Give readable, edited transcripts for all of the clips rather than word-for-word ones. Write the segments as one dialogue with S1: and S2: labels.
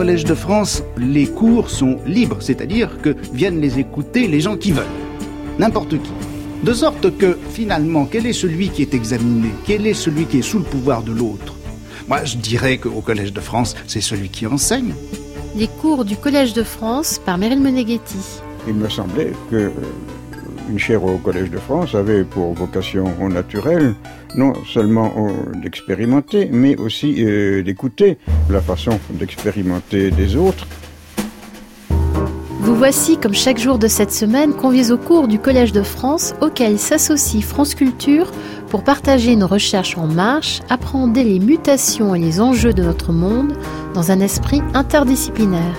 S1: Collège de France, les cours sont libres, c'est-à-dire que viennent les écouter les gens qui veulent, n'importe qui. De sorte que, finalement, quel est celui qui est examiné? Quel est celui qui est sous le pouvoir de l'autre? Moi, je dirais qu'au Collège de France, c'est celui qui enseigne.
S2: Les cours du Collège de France par Meryl Moneghetti.
S3: Il me semblait que une chaire au Collège de France avait pour vocation naturelle non seulement d'expérimenter, mais aussi d'écouter la façon d'expérimenter des autres.
S2: Vous voici, comme chaque jour de cette semaine, conviés au cours du Collège de France, auquel s'associe France Culture pour partager nos recherches en marche, appréhender les mutations et les enjeux de notre monde dans un esprit interdisciplinaire.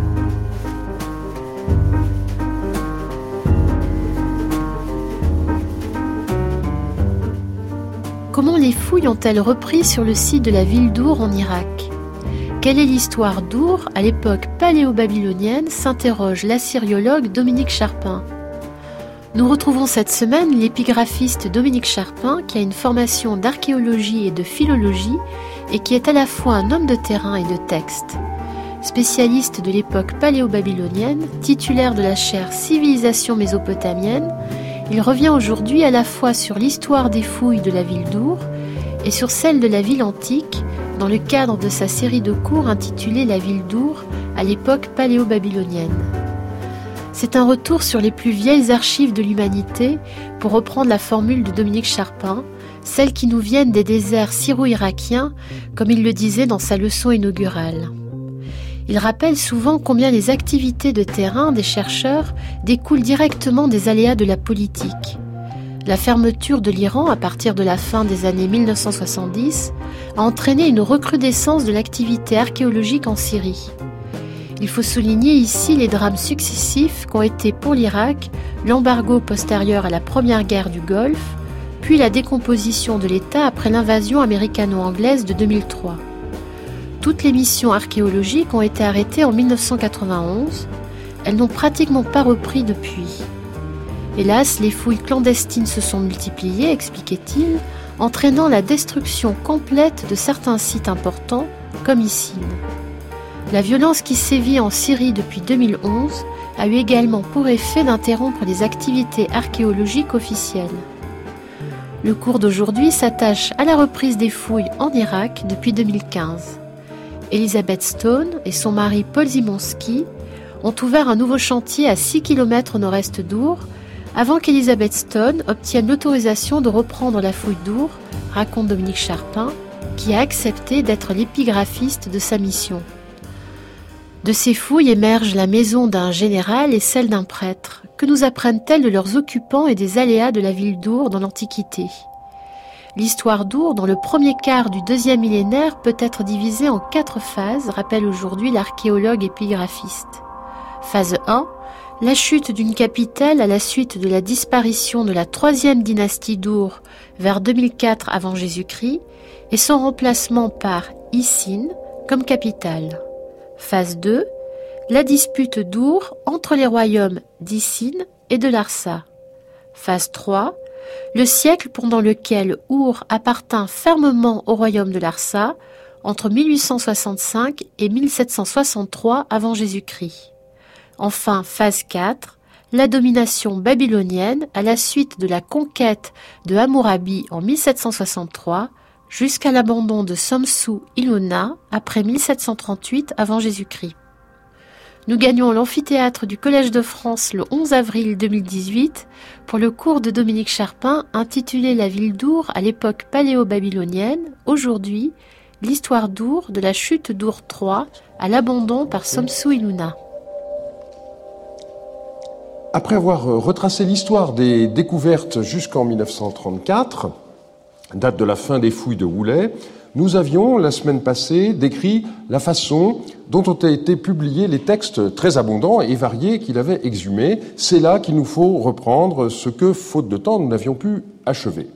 S2: Comment les fouilles ont-elles repris sur le site de la ville d'Our en Irak ? Quelle est l'histoire d'Our à l'époque paléo-babylonienne, s'interroge l'assyriologue Dominique Charpin. Nous retrouvons cette semaine l'épigraphiste Dominique Charpin, qui a une formation d'archéologie et de philologie et qui est à la fois un homme de terrain et de texte. Spécialiste de l'époque paléo-babylonienne, titulaire de la chaire Civilisation mésopotamienne, il revient aujourd'hui à la fois sur l'histoire des fouilles de la ville d'Our et sur celle de la ville antique, dans le cadre de sa série de cours intitulée La ville d'Our à l'époque paléo-babylonienne. C'est un retour sur les plus vieilles archives de l'humanité, pour reprendre la formule de Dominique Charpin, celles qui nous viennent des déserts syro-irakiens, comme il le disait dans sa leçon inaugurale. Il rappelle souvent combien les activités de terrain des chercheurs découlent directement des aléas de la politique. La fermeture de l'Iran à partir de la fin des années 1970 a entraîné une recrudescence de l'activité archéologique en Syrie. Il faut souligner ici les drames successifs qu'ont été pour l'Irak l'embargo postérieur à la première guerre du Golfe, puis la décomposition de l'État après l'invasion américano-anglaise de 2003. Toutes les missions archéologiques ont été arrêtées en 1991. Elles n'ont pratiquement pas repris depuis. Hélas, les fouilles clandestines se sont multipliées, expliquait-il, entraînant la destruction complète de certains sites importants, comme Issine. La violence qui sévit en Syrie depuis 2011 a eu également pour effet d'interrompre les activités archéologiques officielles. Le cours d'aujourd'hui s'attache à la reprise des fouilles en Irak depuis 2015. Elizabeth Stone et son mari Paul Zimonski ont ouvert un nouveau chantier à 6 km au nord-est d'Our, avant qu'Elizabeth Stone obtienne l'autorisation de reprendre la fouille d'Our, raconte Dominique Charpin, qui a accepté d'être l'épigraphiste de sa mission. De ces fouilles émergent la maison d'un général et celle d'un prêtre. Que nous apprennent-elles de leurs occupants et des aléas de la ville d'Our dans l'Antiquité ? L'histoire d'Our, dans le premier quart du deuxième millénaire, peut être divisée en 4 phases, rappelle aujourd'hui l'archéologue épigraphiste. Phase 1. La chute d'une capitale à la suite de la disparition de la 3e dynastie d'Our vers 2004 avant Jésus-Christ et son remplacement par Issine comme capitale. Phase 2. La dispute d'Our entre les royaumes d'Issine et de Larsa. Phase 3. Le siècle pendant lequel Our appartint fermement au royaume de Larsa entre 1865 et 1763 avant Jésus-Christ. Enfin, phase 4, la domination babylonienne à la suite de la conquête de Hammurabi en 1763 jusqu'à l'abandon de Samsu-Iluna après 1738 avant Jésus-Christ. Nous gagnons l'amphithéâtre du Collège de France le 11 avril 2018 pour le cours de Dominique Charpin intitulé La ville d'Our à l'époque paléo-babylonienne, aujourd'hui, l'histoire d'Our de la chute d'Our III à l'abandon par Samsu-Iluna.
S4: Après avoir retracé l'histoire des découvertes jusqu'en 1934, date de la fin des fouilles de Woolley, nous avions, la semaine passée, décrit la façon dont ont été publiés les textes très abondants et variés qu'il avait exhumés. C'est là qu'il nous faut reprendre ce que, faute de temps, nous n'avions pu achever.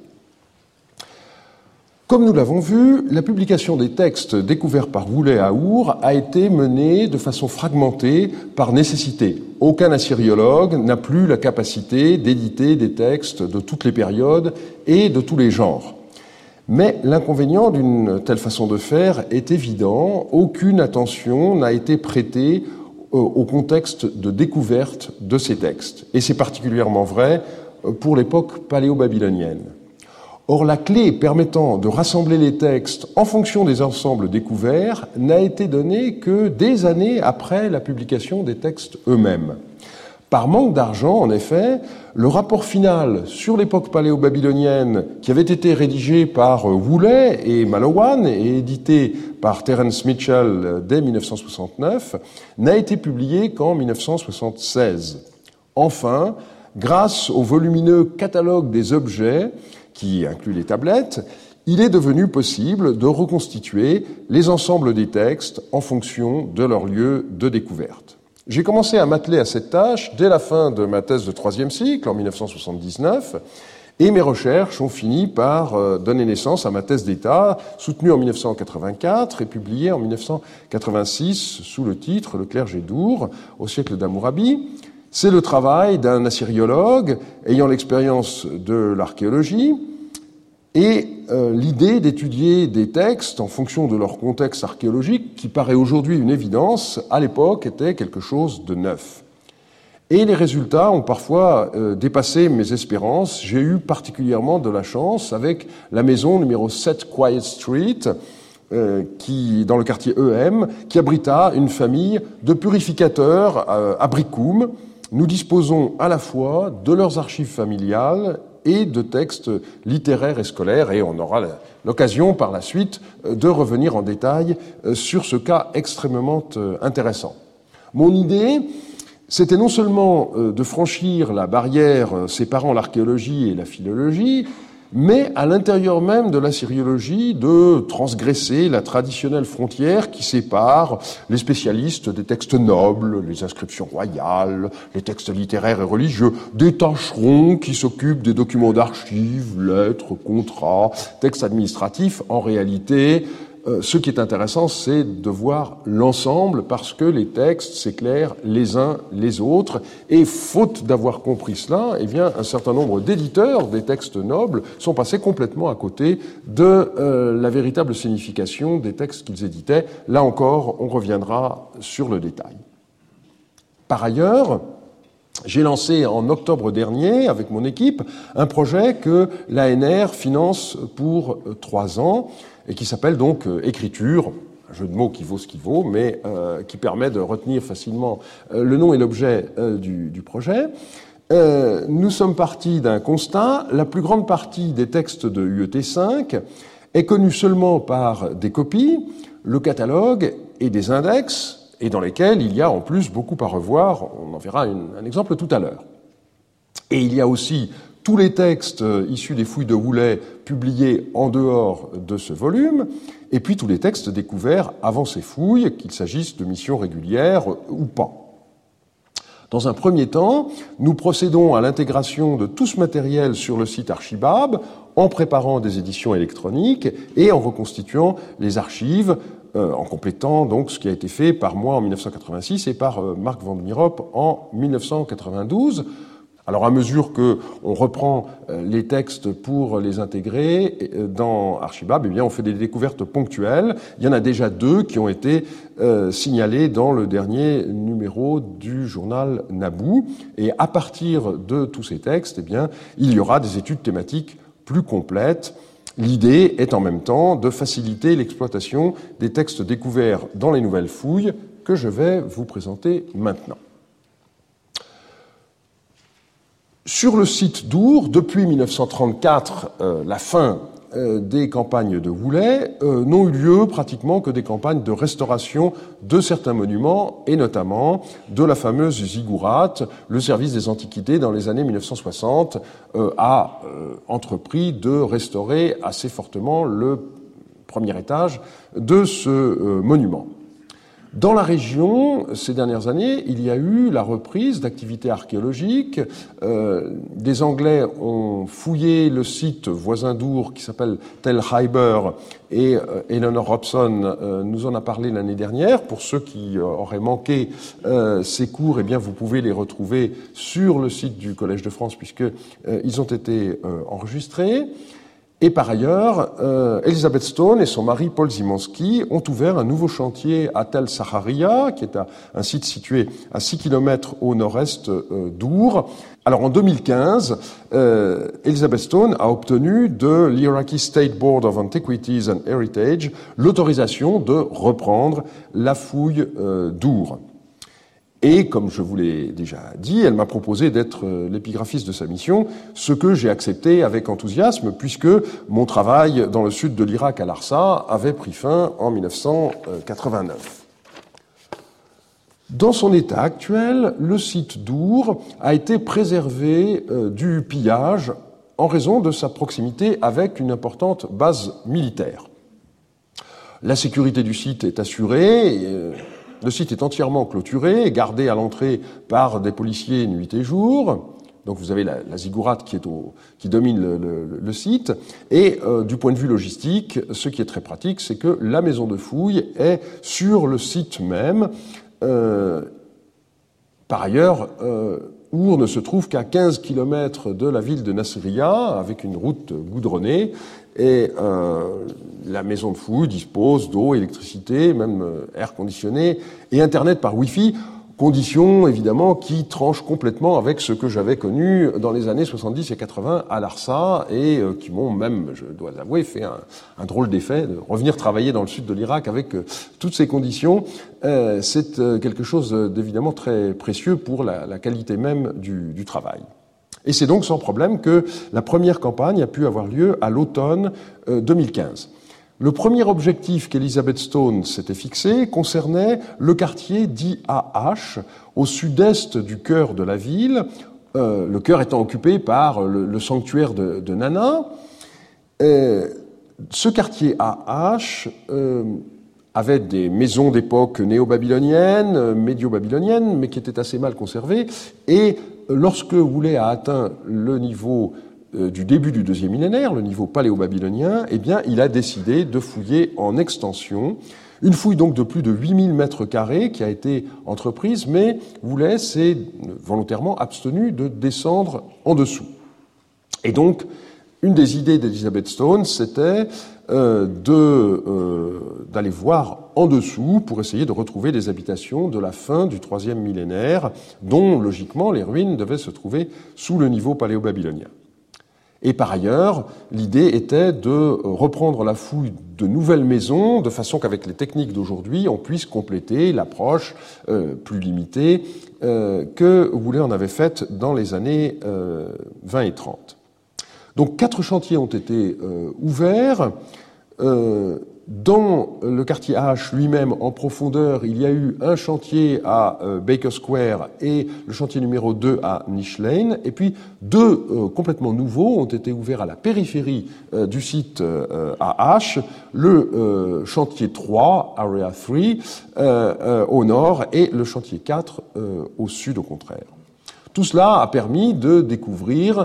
S4: Comme nous l'avons vu, la publication des textes découverts par Woolley à Our a été menée de façon fragmentée par nécessité. Aucun assyriologue n'a plus la capacité d'éditer des textes de toutes les périodes et de tous les genres. Mais l'inconvénient d'une telle façon de faire est évident. Aucune attention n'a été prêtée au contexte de découverte de ces textes. Et c'est particulièrement vrai pour l'époque paléo-babylonienne. Or, la clé permettant de rassembler les textes en fonction des ensembles découverts n'a été donnée que des années après la publication des textes eux-mêmes. Par manque d'argent, en effet, le rapport final sur l'époque paléo-babylonienne, qui avait été rédigé par Woolley et Malowan et édité par Terence Mitchell dès 1969, n'a été publié qu'en 1976. Enfin, grâce au volumineux catalogue des objets, qui inclut les tablettes, il est devenu possible de reconstituer les ensembles des textes en fonction de leur lieu de découverte. J'ai commencé à m'atteler à cette tâche dès la fin de ma thèse de troisième cycle, en 1979, et mes recherches ont fini par donner naissance à ma thèse d'État, soutenue en 1984 et publiée en 1986 sous le titre « Le clergé d'Our au siècle d'Hammurabi ». C'est le travail d'un assyriologue ayant l'expérience de l'archéologie et l'idée d'étudier des textes en fonction de leur contexte archéologique, qui paraît aujourd'hui une évidence, à l'époque était quelque chose de neuf. Et les résultats ont parfois dépassé mes espérances. J'ai eu particulièrement de la chance avec la maison numéro 7 Quiet Street, dans le quartier EM, qui abrita une famille de purificateurs à Bricum. Nous disposons à la fois de leurs archives familiales et de textes littéraires et scolaires, et on aura l'occasion par la suite de revenir en détail sur ce cas extrêmement intéressant. Mon idée, c'était non seulement de franchir la barrière séparant l'archéologie et la philologie, mais à l'intérieur même de l'assyriologie, de transgresser la traditionnelle frontière qui sépare les spécialistes des textes nobles, les inscriptions royales, les textes littéraires et religieux, des tâcherons qui s'occupent des documents d'archives, lettres, contrats, textes administratifs. En réalité, ce qui est intéressant, c'est de voir l'ensemble, parce que les textes s'éclairent les uns les autres. Et faute d'avoir compris cela, eh bien, un certain nombre d'éditeurs des textes nobles sont passés complètement à côté de la véritable signification des textes qu'ils éditaient. Là encore, on reviendra sur le détail. Par ailleurs, j'ai lancé en octobre dernier, avec mon équipe, un projet que l'ANR finance pour 3 ans, et qui s'appelle donc Écriture, un jeu de mots qui vaut ce qu'il vaut, mais qui permet de retenir facilement le nom et l'objet du projet. Nous sommes partis d'un constat: la plus grande partie des textes de UET5 est connue seulement par des copies, le catalogue et des index, et dans lesquels il y a en plus beaucoup à revoir. On en verra un exemple tout à l'heure. Et il y a aussi tous les textes issus des fouilles de Woolley publiés en dehors de ce volume, et puis tous les textes découverts avant ces fouilles, qu'il s'agisse de missions régulières ou pas. Dans un premier temps, nous procédons à l'intégration de tout ce matériel sur le site Archibab, en préparant des éditions électroniques et en reconstituant les archives, en complétant donc ce qui a été fait par moi en 1986 et par Marc Van Mierop en 1992. Alors, à mesure que on reprend les textes pour les intégrer dans Archibab, eh bien, on fait des découvertes ponctuelles. Il y en a déjà 2 qui ont été signalées dans le dernier numéro du journal Naboo. Et à partir de tous ces textes, eh bien, il y aura des études thématiques plus complètes. L'idée est en même temps de faciliter l'exploitation des textes découverts dans les nouvelles fouilles que je vais vous présenter maintenant. Sur le site d'Our, depuis 1934, la fin des campagnes de Woolley n'ont eu lieu pratiquement que des campagnes de restauration de certains monuments, et notamment de la fameuse ziggurat. Le service des Antiquités, dans les années 1960, a entrepris de restaurer assez fortement le premier étage de ce monument. Dans la région, ces dernières années, il y a eu la reprise d'activités archéologiques. Des Anglais ont fouillé le site voisin d'Our qui s'appelle Tel Khyber, et Eleanor Robson nous en a parlé l'année dernière. Pour ceux qui auraient manqué ces cours, eh bien, vous pouvez les retrouver sur le site du Collège de France puisque ils ont été enregistrés. Et par ailleurs, Elizabeth Stone et son mari Paul Zimanski ont ouvert un nouveau chantier à Tel Sacharia, qui est un site situé à 6 km au nord-est d'Our. Alors en 2015, Elizabeth Stone a obtenu de l'Iraqi State Board of Antiquities and Heritage l'autorisation de reprendre la fouille d'Our. Et, comme je vous l'ai déjà dit, elle m'a proposé d'être l'épigraphiste de sa mission, ce que j'ai accepté avec enthousiasme, puisque mon travail dans le sud de l'Irak à Larsa avait pris fin en 1989. Dans son état actuel, le site d'Our a été préservé du pillage en raison de sa proximité avec une importante base militaire. La sécurité du site est assurée. Le site est entièrement clôturé et gardé à l'entrée par des policiers nuit et jour. Donc vous avez la ziggourate qui domine le site. Et du point de vue logistique, ce qui est très pratique, c'est que la maison de fouille est sur le site même. Par ailleurs, Our ne se trouve qu'à 15 km de la ville de Nasiriyah, avec une route goudronnée. Et la maison de fouille dispose d'eau, électricité, même air conditionné et Internet par Wi-Fi, conditions évidemment qui tranchent complètement avec ce que j'avais connu dans les années 70 et 80 à Larsa et qui m'ont même, je dois l'avouer, fait un drôle d'effet de revenir travailler dans le sud de l'Irak avec toutes ces conditions. C'est quelque chose d'évidemment très précieux pour la qualité même du travail. Et c'est donc sans problème que la première campagne a pu avoir lieu à l'automne 2015. Le premier objectif qu'Elizabeth Stone s'était fixé concernait le quartier dit AH, au sud-est du cœur de la ville, le cœur étant occupé par le sanctuaire de Nana. Ce quartier AH avait des maisons d'époque néo-babylonienne, médio-babylonienne, mais qui étaient assez mal conservées, et lorsque Woolley a atteint le niveau du début du deuxième millénaire, le niveau paléo-babylonien, eh bien, il a décidé de fouiller en extension. Une fouille donc de plus de 8000 mètres carrés qui a été entreprise, mais Woolley s'est volontairement abstenu de descendre en dessous. Et donc, une des idées d'Elizabeth Stone, c'était d'aller voir en dessous pour essayer de retrouver des habitations de la fin du troisième millénaire, dont, logiquement, les ruines devaient se trouver sous le niveau paléo-babylonien. Et par ailleurs, l'idée était de reprendre la fouille de nouvelles maisons, de façon qu'avec les techniques d'aujourd'hui, on puisse compléter l'approche plus limitée que Woolley en avait faite dans les années 20 et 30. Donc 4 chantiers ont été ouverts. Dans le quartier AH lui-même, en profondeur, il y a eu un chantier à Baker Square et le chantier numéro 2 à Niche Lane. Et puis 2 complètement nouveaux ont été ouverts à la périphérie du site AH, le chantier 3, Area 3, au nord, et le chantier 4 au sud, au contraire. Tout cela a permis de découvrir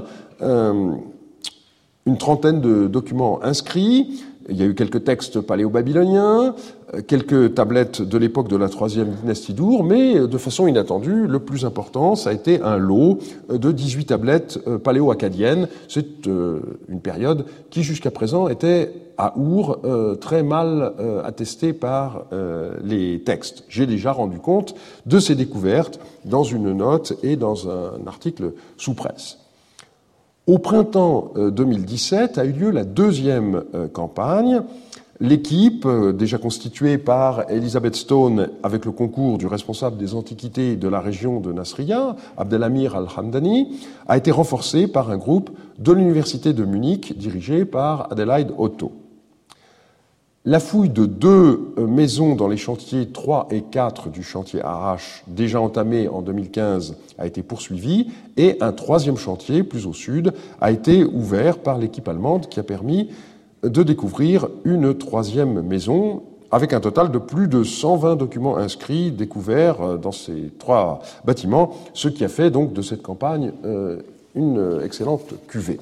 S4: une trentaine de documents inscrits. Il y a eu quelques textes paléo-babyloniens, quelques tablettes de l'époque de la troisième dynastie d'Our, mais de façon inattendue, le plus important, ça a été un lot de 18 tablettes paléo-acadiennes. C'est une période qui, jusqu'à présent, était à Our très mal attestée par les textes. J'ai déjà rendu compte de ces découvertes dans une note et dans un article sous presse. Au printemps 2017 a eu lieu la deuxième campagne. L'équipe, déjà constituée par Elizabeth Stone avec le concours du responsable des antiquités de la région de Nasiriyah, Abdelhamir Al-Hamdani, a été renforcée par un groupe de l'université de Munich dirigé par Adelaide Otto. La fouille de 2 maisons dans les chantiers 3 et 4 du chantier AH, déjà entamé en 2015, a été poursuivie, et un 3e chantier, plus au sud, a été ouvert par l'équipe allemande qui a permis de découvrir une 3e maison, avec un total de plus de 120 documents inscrits, découverts dans ces 3 bâtiments, ce qui a fait donc de cette campagne une excellente cuvée.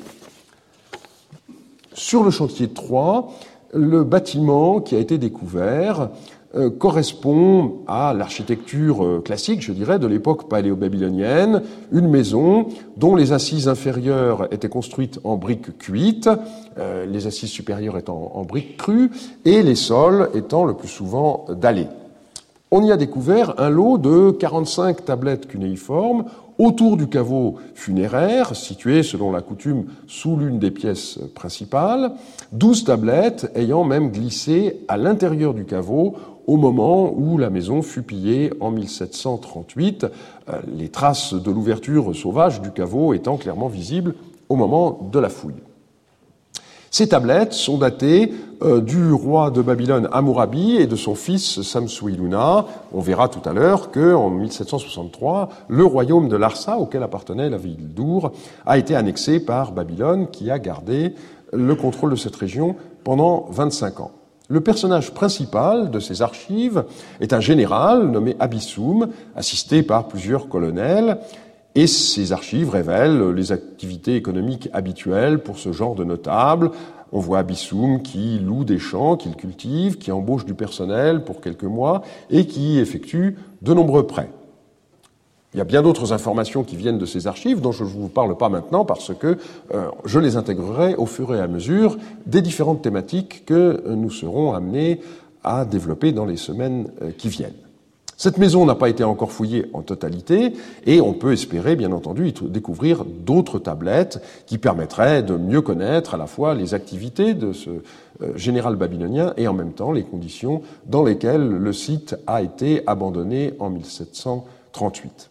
S4: Sur le chantier 3, le bâtiment qui a été découvert correspond à l'architecture classique, je dirais, de l'époque paléo-babylonienne, une maison dont les assises inférieures étaient construites en briques cuites, les assises supérieures étant en briques crues, et les sols étant le plus souvent dallés. On y a découvert un lot de 45 tablettes cunéiformes autour du caveau funéraire, situé selon la coutume sous l'une des pièces principales, 12 tablettes ayant même glissé à l'intérieur du caveau au moment où la maison fut pillée en 1738, les traces de l'ouverture sauvage du caveau étant clairement visibles au moment de la fouille. Ces tablettes sont datées du roi de Babylone Hammurabi et de son fils Samsu-Iluna. On verra tout à l'heure qu'en 1763, le royaume de Larsa, auquel appartenait la ville d'Ur, a été annexé par Babylone, qui a gardé le contrôle de cette région pendant 25 ans. Le personnage principal de ces archives est un général nommé Abissoum, assisté par plusieurs colonels, et ces archives révèlent les activités économiques habituelles pour ce genre de notables. On voit Abissoum qui loue des champs qu'il cultive, qui embauche du personnel pour quelques mois et qui effectue de nombreux prêts. Il y a bien d'autres informations qui viennent de ces archives dont je ne vous parle pas maintenant parce que je les intégrerai au fur et à mesure des différentes thématiques que nous serons amenés à développer dans les semaines qui viennent. Cette maison n'a pas été encore fouillée en totalité et on peut espérer, bien entendu, y découvrir d'autres tablettes qui permettraient de mieux connaître à la fois les activités de ce général babylonien et en même temps les conditions dans lesquelles le site a été abandonné en 1738.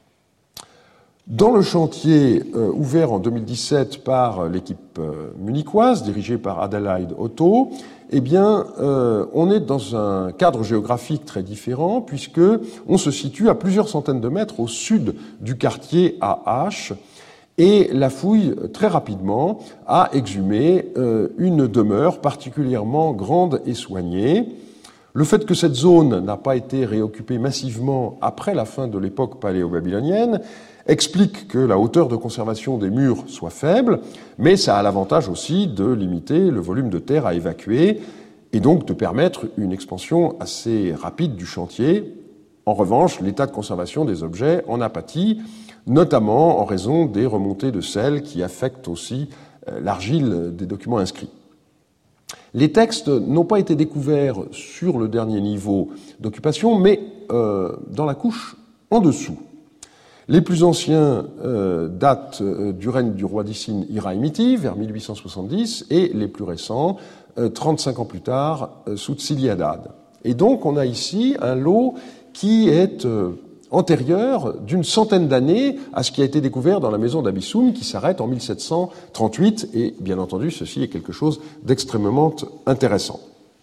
S4: Dans le chantier ouvert en 2017 par l'équipe munichoise, dirigée par Adelaide Otto, eh bien, on est dans un cadre géographique très différent puisque on se situe à plusieurs centaines de mètres au sud du quartier AH et la fouille très rapidement a exhumé une demeure particulièrement grande et soignée. Le fait que cette zone n'a pas été réoccupée massivement après la fin de l'époque paléo-babylonienne explique que la hauteur de conservation des murs soit faible, mais ça a l'avantage aussi de limiter le volume de terre à évacuer et donc de permettre une expansion assez rapide du chantier. En revanche, l'état de conservation des objets en a pâti, notamment en raison des remontées de sel qui affectent aussi l'argile des documents inscrits. Les textes n'ont pas été découverts sur le dernier niveau d'occupation, mais dans la couche en dessous. Les plus anciens datent du règne du roi d'Issine Iraimiti, vers 1870, et les plus récents, 35 ans plus tard, sous Tsili-Adad. Et donc, on a ici un lot qui est antérieur d'une centaine d'années à ce qui a été découvert dans la maison d'Abissoum, qui s'arrête en 1738, et bien entendu, ceci est quelque chose d'extrêmement intéressant.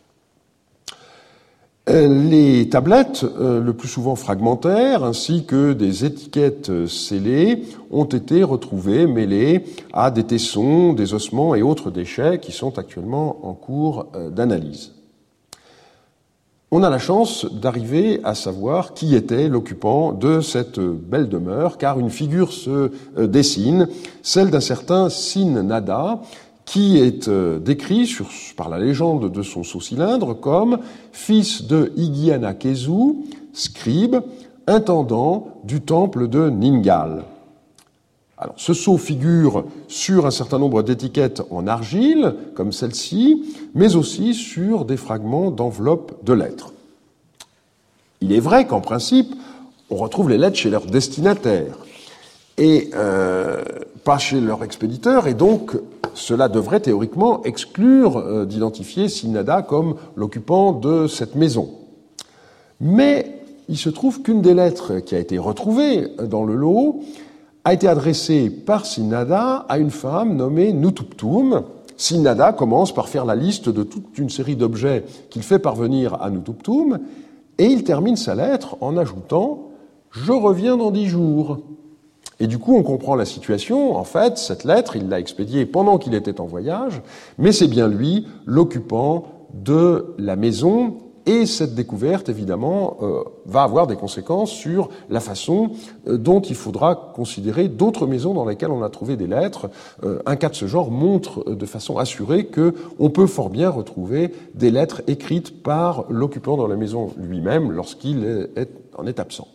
S4: Les tablettes, le plus souvent fragmentaires, ainsi que des étiquettes scellées, ont été retrouvées, mêlées à des tessons, des ossements et autres déchets qui sont actuellement en cours d'analyse. On a la chance d'arriver à savoir qui était l'occupant de cette belle demeure, car une figure se dessine, celle d'un certain Sin-Nada, qui est décrit par la légende de son sceau-cylindre comme fils de Higianakezu, scribe, intendant du temple de Ningal. Alors, ce sceau figure sur un certain nombre d'étiquettes en argile, comme celle-ci, mais aussi sur des fragments d'enveloppes de lettres. Il est vrai qu'en principe, on retrouve les lettres chez leurs destinataires, et pas chez leur expéditeur, et donc cela devrait théoriquement exclure d'identifier Sin-Nada comme l'occupant de cette maison. Mais il se trouve qu'une des lettres qui a été retrouvée dans le lot a été adressée par Sin-Nada à une femme nommée Nutuptum. Sin-Nada commence par faire la liste de toute une série d'objets qu'il fait parvenir à Nutuptum, et il termine sa lettre en ajoutant « Je reviens dans 10 jours ». Et du coup, on comprend la situation. En fait, cette lettre, il l'a expédiée pendant qu'il était en voyage, mais c'est bien lui, l'occupant de la maison Et cette découverte, évidemment, va avoir des conséquences sur la façon dont il faudra considérer d'autres maisons dans lesquelles on a trouvé des lettres. Un cas de ce genre montre de façon assurée qu'on peut fort bien retrouver des lettres écrites par l'occupant de la maison lui-même lorsqu'il en est absent.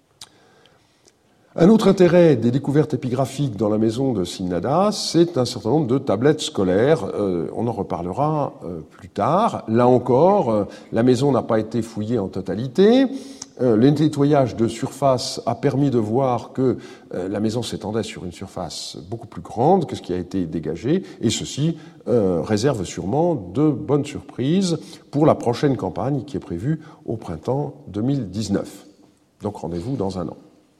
S4: Un autre intérêt des découvertes épigraphiques dans la maison de Sinnada, c'est un certain nombre de tablettes scolaires. On en reparlera plus tard. Là encore, la maison n'a pas été fouillée en totalité. Le nettoyage de surface a permis de voir que la maison s'étendait sur une surface beaucoup plus grande que ce qui a été dégagé, et ceci réserve sûrement de bonnes surprises pour la prochaine campagne qui est prévue au printemps 2019. Donc rendez-vous dans un an.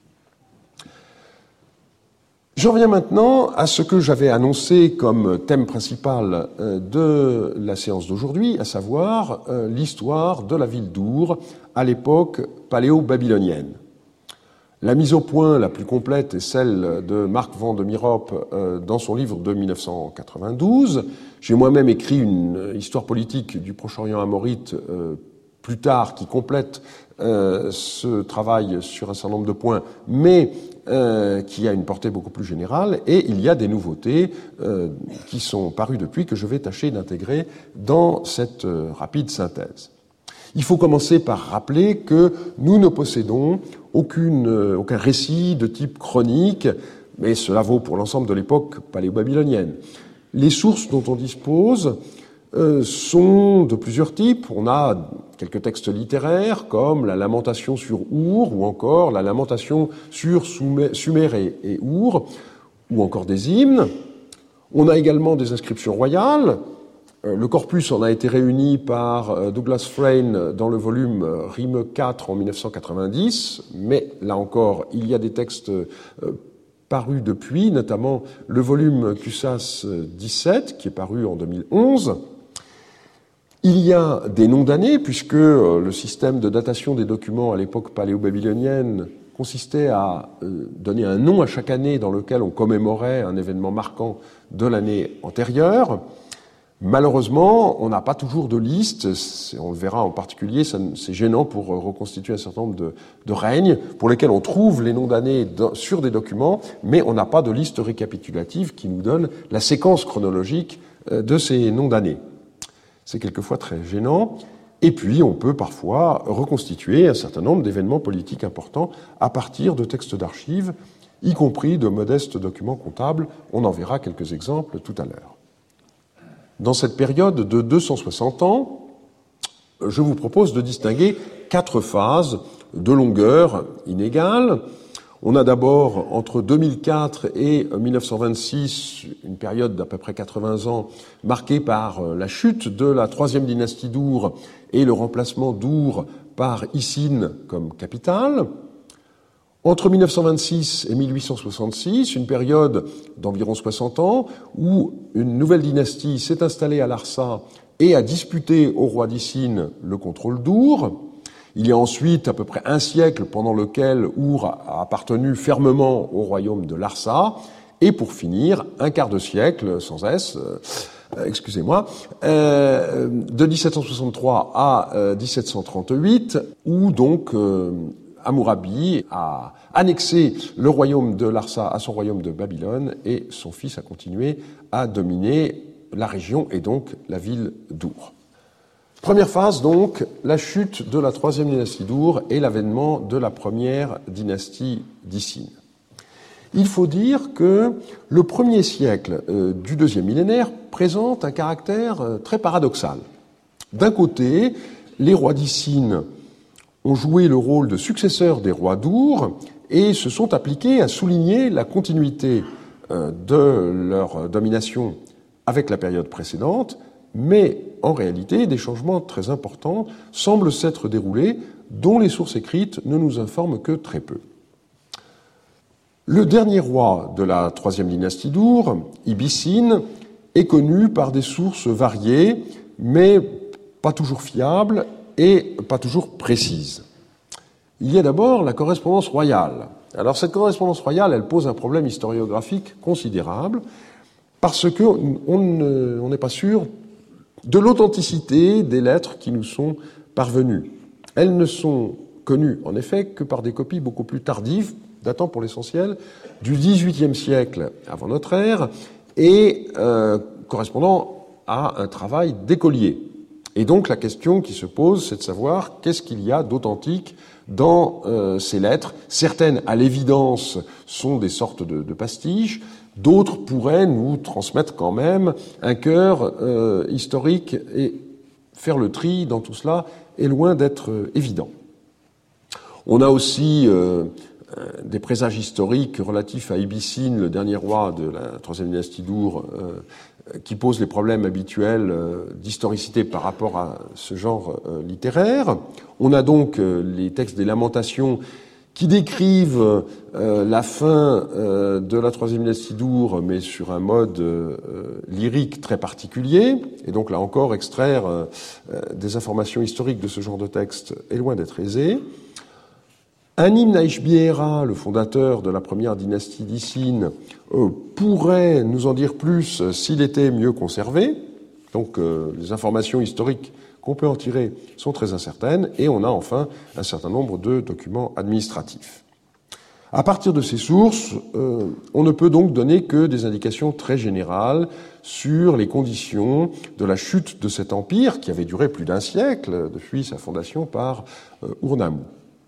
S4: J'en viens maintenant à ce que j'avais annoncé comme thème principal de la séance d'aujourd'hui, à savoir l'histoire de la ville d'Our à l'époque paléo-babylonienne. La mise au point la plus complète est celle de Marc van de Meerop dans son livre de 1992. J'ai moi-même écrit une histoire politique du Proche-Orient amorite plus tard qui complète ce travail sur un certain nombre de points, mais qui a une portée beaucoup plus générale, et il y a des nouveautés qui sont parues depuis que je vais tâcher d'intégrer dans cette rapide synthèse. Il faut commencer par rappeler que nous ne possédons aucun récit de type chronique, mais cela vaut pour l'ensemble de l'époque paléo-babylonienne. Les sources dont on dispose sont de plusieurs types. On a quelques textes littéraires comme la Lamentation sur Our ou encore la Lamentation sur Sumer et Our, ou encore des hymnes. On a également des inscriptions royales. Le corpus en a été réuni par Douglas Frayne dans le volume Rime 4 en 1990, mais là encore, il y a des textes parus depuis, notamment le volume Cussas 17 qui est paru en 2011. Il y a des noms d'années, puisque le système de datation des documents à l'époque paléo-babylonienne consistait à donner un nom à chaque année dans lequel on commémorait un événement marquant de l'année antérieure. Malheureusement, on n'a pas toujours de liste, on le verra en particulier, c'est gênant pour reconstituer un certain nombre de règnes pour lesquels on trouve les noms d'années sur des documents, mais on n'a pas de liste récapitulative qui nous donne la séquence chronologique de ces noms d'années. C'est quelquefois très gênant. Et puis, on peut parfois reconstituer un certain nombre d'événements politiques importants à partir de textes d'archives, y compris de modestes documents comptables. On en verra quelques exemples tout à l'heure. Dans cette période de 260 ans, je vous propose de distinguer 4 phases de longueur inégale. On a d'abord, entre 2004 et 1926, une période d'à peu près 80 ans, marquée par la chute de la 3e dynastie d'Our et le remplacement d'Our par Isin comme capitale. Entre 1926 et 1866, une période d'environ 60 ans, où une nouvelle dynastie s'est installée à Larsa et a disputé au roi d'Isin le contrôle d'Our. Il y a ensuite à peu près un siècle pendant lequel Our a appartenu fermement au royaume de Larsa, et pour finir, un quart de siècle, sans S, de 1763 à 1738, où donc Hammurabi a annexé le royaume de Larsa à son royaume de Babylone, et son fils a continué à dominer la région et donc la ville d'Our. Première phase, donc, la chute de la 3e dynastie d'Our et l'avènement de la première dynastie d'Isin. Il faut dire que le premier siècle du 2e millénaire présente un caractère très paradoxal. D'un côté, les rois d'Isin ont joué le rôle de successeurs des rois d'Our et se sont appliqués à souligner la continuité de leur domination avec la période précédente, mais en réalité, des changements très importants semblent s'être déroulés, dont les sources écrites ne nous informent que très peu. Le dernier roi de la 3e dynastie d'Our, Ibbi-Sin, est connu par des sources variées, mais pas toujours fiables et pas toujours précises. Il y a d'abord la correspondance royale. Alors cette correspondance royale, elle pose un problème historiographique considérable, parce qu'on n'est pas sûr de l'authenticité des lettres qui nous sont parvenues. Elles ne sont connues, en effet, que par des copies beaucoup plus tardives, datant pour l'essentiel du XVIIIe siècle avant notre ère et correspondant à un travail d'écolier. Et donc la question qui se pose, c'est de savoir qu'est-ce qu'il y a d'authentique dans ces lettres. Certaines, à l'évidence, sont des sortes de pastiches, d'autres pourraient nous transmettre quand même un cœur historique, et faire le tri dans tout cela est loin d'être évident. On a aussi des présages historiques relatifs à Ibicine, le dernier roi de la troisième dynastie d'Ur, qui pose les problèmes habituels d'historicité par rapport à ce genre littéraire. On a donc les textes des Lamentations qui décrivent la fin de la troisième dynastie d'Ur, mais sur un mode lyrique très particulier. Et donc là encore, extraire des informations historiques de ce genre de texte est loin d'être aisé. Un hymne à Ishbiera, le fondateur de la première dynastie d'Icine, pourrait nous en dire plus s'il était mieux conservé. Donc les informations historiques qu'on peut en tirer sont très incertaines. Et on a enfin un certain nombre de documents administratifs. À partir de ces sources, on ne peut donc donner que des indications très générales sur les conditions de la chute de cet empire qui avait duré plus d'un siècle depuis sa fondation par Urnammu.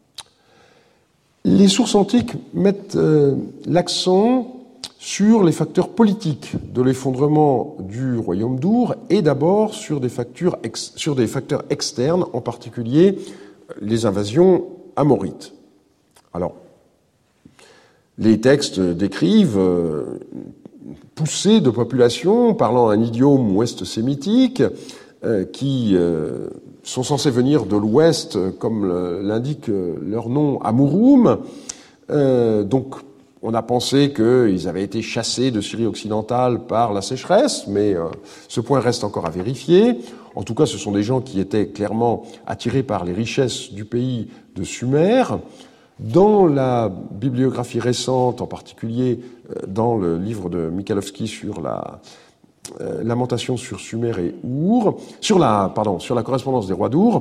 S4: Les sources antiques mettent l'accent sur les facteurs politiques de l'effondrement du royaume d'Ur et d'abord sur des facteurs externes, en particulier les invasions amorites. Alors, les textes décrivent poussées de populations parlant un idiome ouest-sémitique qui sont censés venir de l'ouest, comme l'indique leur nom, Amurum. Donc, on a pensé qu'ils avaient été chassés de Syrie occidentale par la sécheresse, mais ce point reste encore à vérifier. En tout cas, ce sont des gens qui étaient clairement attirés par les richesses du pays de Sumer. Dans la bibliographie récente, en particulier dans le livre de Michalowski sur la Lamentation sur Sumer et Our, sur la correspondance des rois d'Ur,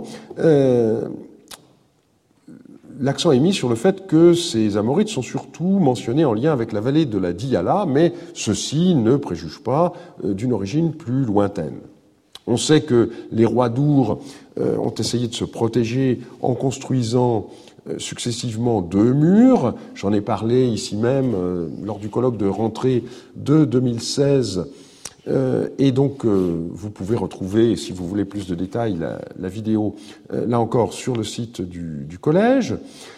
S4: l'accent est mis sur le fait que ces Amorites sont surtout mentionnés en lien avec la vallée de la Diyala, mais ceci ne préjuge pas d'une origine plus lointaine. On sait que les rois d'Ur ont essayé de se protéger en construisant successivement 2 murs. J'en ai parlé ici même lors du colloque de rentrée de 2016. Et donc, vous pouvez retrouver, si vous voulez plus de détails, la vidéo, là encore, sur le site du collège.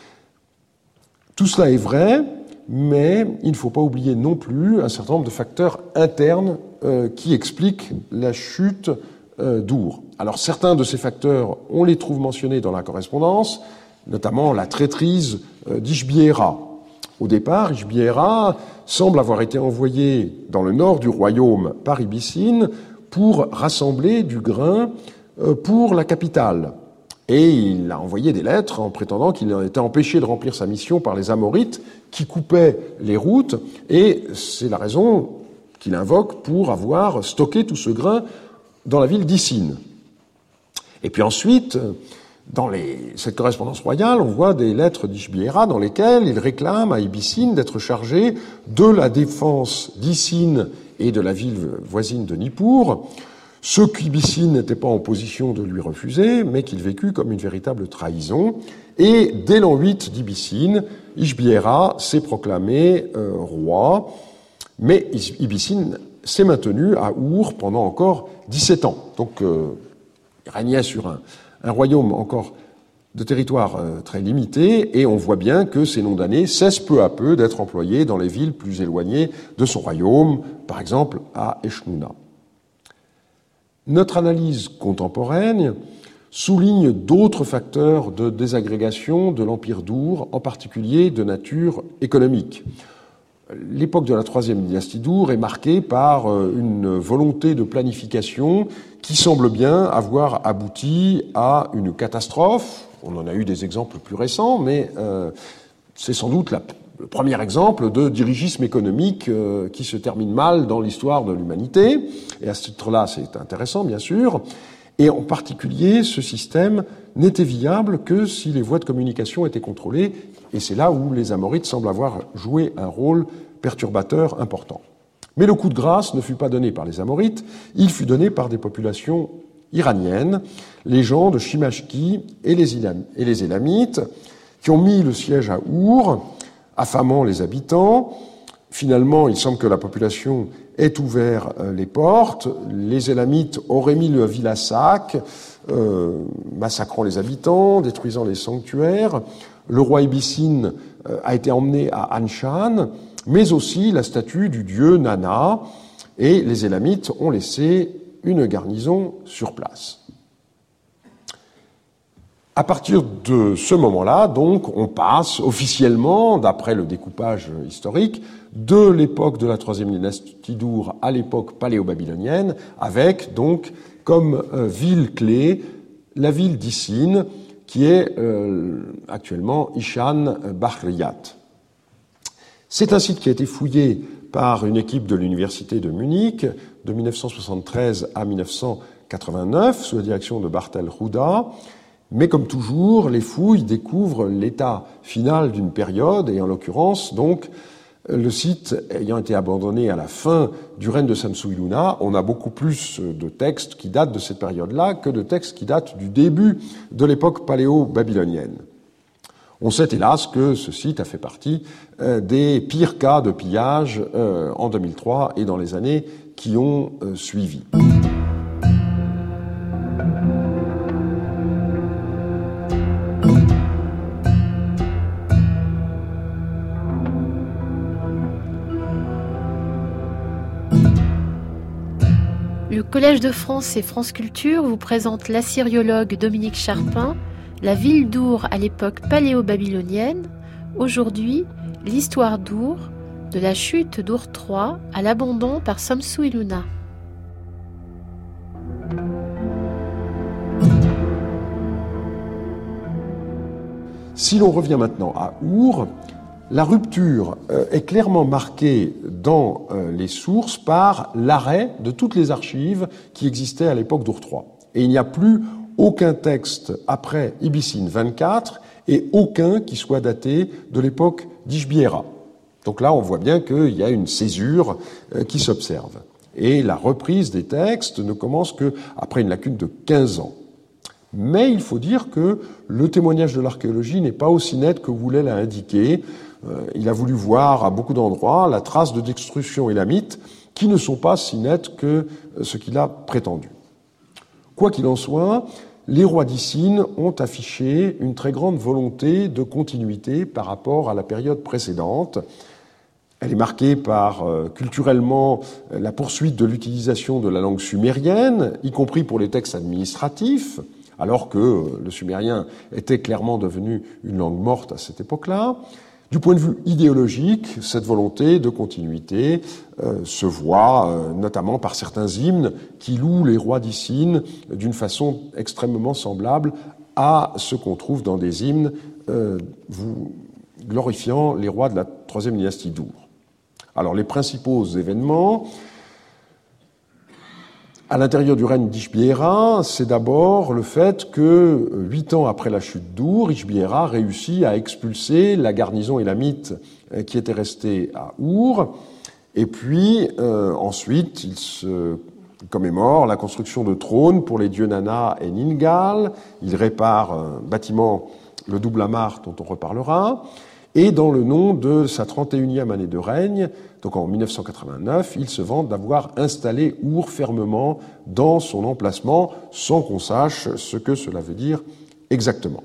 S4: Tout cela est vrai, mais il ne faut pas oublier non plus un certain nombre de facteurs internes qui expliquent la chute d'Ur. Alors, certains de ces facteurs, on les trouve mentionnés dans la correspondance, notamment la traîtrise d'Ishbiera. Au départ, Ishbiera semble avoir été envoyé dans le nord du royaume par Ibicine pour rassembler du grain pour la capitale. Et il a envoyé des lettres en prétendant qu'il était empêché de remplir sa mission par les Amorites qui coupaient les routes, et c'est la raison qu'il invoque pour avoir stocké tout ce grain dans la ville d'Icine. Et puis ensuite, dans cette correspondance royale, on voit des lettres d'Ishbiera dans lesquelles il réclame à Ibicine d'être chargé de la défense d'Icine et de la ville voisine de Nippur, ce qu'Ibicine n'était pas en position de lui refuser, mais qu'il vécut comme une véritable trahison. Et dès l'an 8 d'Ibicine, Ishbiera s'est proclamé roi, mais Ibicine s'est maintenu à Our pendant encore 17 ans. Donc il régnait sur un royaume encore de territoire très limité, et on voit bien que ces noms d'années cessent peu à peu d'être employés dans les villes plus éloignées de son royaume, par exemple à Eshnouna. Notre analyse contemporaine souligne d'autres facteurs de désagrégation de l'empire d'Ur, en particulier de nature économique. L'époque de la troisième dynastie d'Ur est marquée par une volonté de planification qui semble bien avoir abouti à une catastrophe. On en a eu des exemples plus récents, mais c'est sans doute le premier exemple de dirigisme économique qui se termine mal dans l'histoire de l'humanité. Et à ce titre-là, c'est intéressant, bien sûr. Et en particulier, ce système n'était viable que si les voies de communication étaient contrôlées, et c'est là où les Amorites semblent avoir joué un rôle perturbateur important. Mais le coup de grâce ne fut pas donné par les Amorites, il fut donné par des populations iraniennes, les gens de Chimashki et les Élamites, qui ont mis le siège à Our, affamant les habitants. Finalement, il semble que la population ait ouvert les portes. Les Élamites auraient mis le ville à sac, massacrant les habitants, détruisant les sanctuaires. Le roi Ibissine a été emmené à Anshan, mais aussi la statue du dieu Nana, et les Élamites ont laissé une garnison sur place. À partir de ce moment-là, donc, on passe officiellement, d'après le découpage historique, de l'époque de la troisième dynastie d'Ur à l'époque paléo-babylonienne, avec donc comme ville clé la ville d'Issine, qui est actuellement Ishan Bahriyat. C'est un site qui a été fouillé par une équipe de l'université de Munich de 1973 à 1989 sous la direction de Bartel Houda. Mais comme toujours, les fouilles découvrent l'état final d'une période, et en l'occurrence, donc, le site ayant été abandonné à la fin du règne de Samsu-Iluna, on a beaucoup plus de textes qui datent de cette période-là que de textes qui datent du début de l'époque paléo-babylonienne. On sait hélas que ce site a fait partie des pires cas de pillage en 2003 et dans les années qui ont suivi.
S2: Le Collège de France et France Culture vous présente l'assyriologue Dominique Charpin, la ville d'Ur à l'époque paléo-babylonienne, aujourd'hui l'histoire d'Ur, de la chute d'Ur III à l'abandon par Samsu-Iluna.
S4: Si l'on revient maintenant à Ur, la rupture est clairement marquée dans les sources par l'arrêt de toutes les archives qui existaient à l'époque d'Ur III. Et il n'y a plus aucun texte après Ibissine 24 et aucun qui soit daté de l'époque d'Ishbiera. Donc là, on voit bien qu'il y a une césure qui s'observe. Et la reprise des textes ne commence qu'après une lacune de 15 ans. Mais il faut dire que le témoignage de l'archéologie n'est pas aussi net que Woulley l'a indiqué. Il a voulu voir à beaucoup d'endroits la trace de destruction élamite qui ne sont pas si nettes que ce qu'il a prétendu. Quoi qu'il en soit, les rois d'Issine ont affiché une très grande volonté de continuité par rapport à la période précédente. Elle est marquée par, culturellement, la poursuite de l'utilisation de la langue sumérienne, y compris pour les textes administratifs, alors que le sumérien était clairement devenu une langue morte à cette époque-là. Du point de vue idéologique, cette volonté de continuité se voit notamment par certains hymnes qui louent les rois d'Issine d'une façon extrêmement semblable à ce qu'on trouve dans des hymnes glorifiant les rois de la troisième dynastie d'Ur. Alors, les principaux événements à l'intérieur du règne d'Ishbiera, c'est d'abord le fait que, 8 ans après la chute d'Ur, Ishbiera réussit à expulser la garnison élamite qui était restée à Ur. Et puis, ensuite, il se commémore la construction de trônes pour les dieux Nana et Ningal. Il répare un bâtiment, le Double Amar, dont on reparlera. Et dans le nom de sa 31e année de règne, donc en 1989, il se vante d'avoir installé Ur fermement dans son emplacement, sans qu'on sache ce que cela veut dire exactement.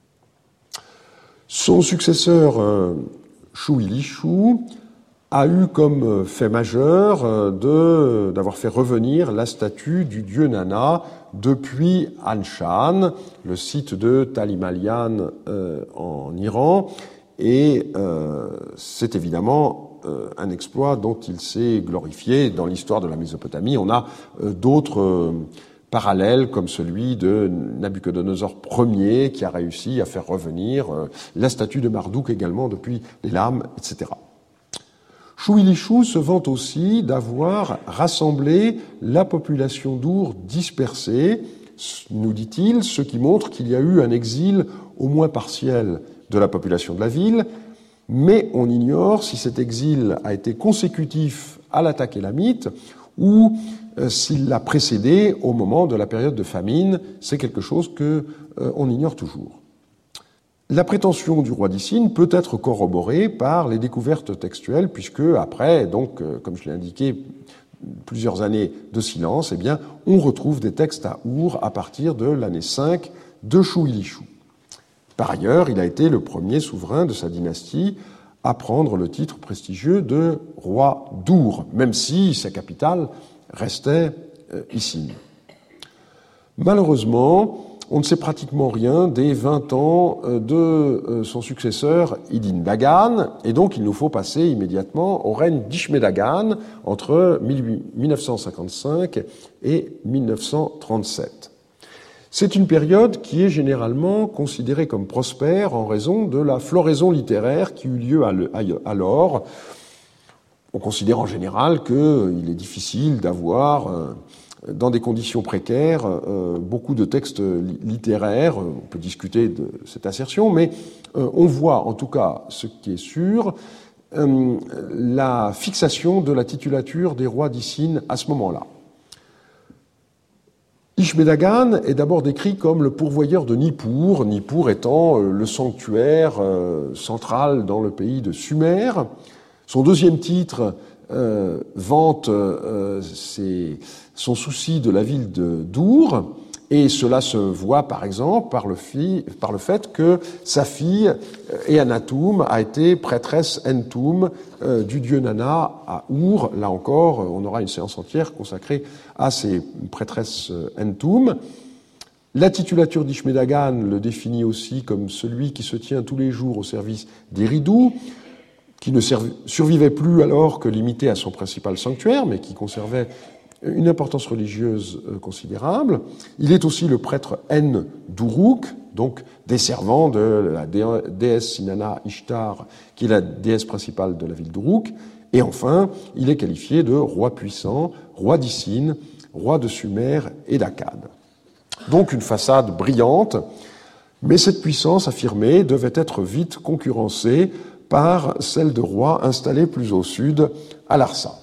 S4: Son successeur, Shuilishu, a eu comme fait majeur d'avoir fait revenir la statue du dieu Nana depuis Anshan, le site de Talimalian en Iran. Et c'est évidemment un exploit dont il s'est glorifié dans l'histoire de la Mésopotamie. On a d'autres parallèles, comme celui de Nabuchodonosor Ier, qui a réussi à faire revenir la statue de Marduk également depuis les lames, etc. Shuilishu se vante aussi d'avoir rassemblé la population d'Ur dispersée nous dit-il, ce qui montre qu'il y a eu un exil au moins partiel de la population de la ville, mais on ignore si cet exil a été consécutif à l'attaque élamite ou s'il l'a précédé au moment de la période de famine. C'est quelque chose qu'on ignore toujours. La prétention du roi d'Icine peut être corroborée par les découvertes textuelles, puisque après, donc, comme je l'ai indiqué, plusieurs années de silence, eh bien, on retrouve des textes à Our à partir de l'année 5 de Shu-Ilishu. Par ailleurs, il a été le premier souverain de sa dynastie à prendre le titre prestigieux de roi d'Our, même si sa capitale restait Icine. Malheureusement, on ne sait pratiquement rien des 20 ans de son successeur Idin Dagan, et donc il nous faut passer immédiatement au règne d'Ishme-Dagan entre 1955 et 1937. C'est une période qui est généralement considérée comme prospère en raison de la floraison littéraire qui eut lieu alors. On considère en général qu'il est difficile d'avoir, dans des conditions précaires, beaucoup de textes littéraires. On peut discuter de cette assertion, mais on voit en tout cas, ce qui est sûr, la fixation de la titulature des rois d'Icine à ce moment-là. Ishme-Dagan est d'abord décrit comme le pourvoyeur de Nippur, Nippur étant le sanctuaire central dans le pays de Sumer. Son deuxième titre vante son souci de la ville d'Our, et cela se voit par exemple par le fait que sa fille Eannatum a été prêtresse Entum du dieu Nana à Our. Là encore, on aura une séance entière consacrée à ces prêtresses Entum. La titulature d'Ishme-Dagan le définit aussi comme celui qui se tient tous les jours au service d'Eridu, qui ne survivait plus alors que limité à son principal sanctuaire, mais qui conservait une importance religieuse considérable. Il est aussi le prêtre En d'Uruk, donc desservant de la déesse Sinana Ishtar, qui est la déesse principale de la ville d'Uruk. Et enfin, il est qualifié de roi puissant, roi d'Icine, roi de Sumer et d'Akkad. Donc une façade brillante, mais cette puissance affirmée devait être vite concurrencée par celle de rois installés plus au sud, à Larsa.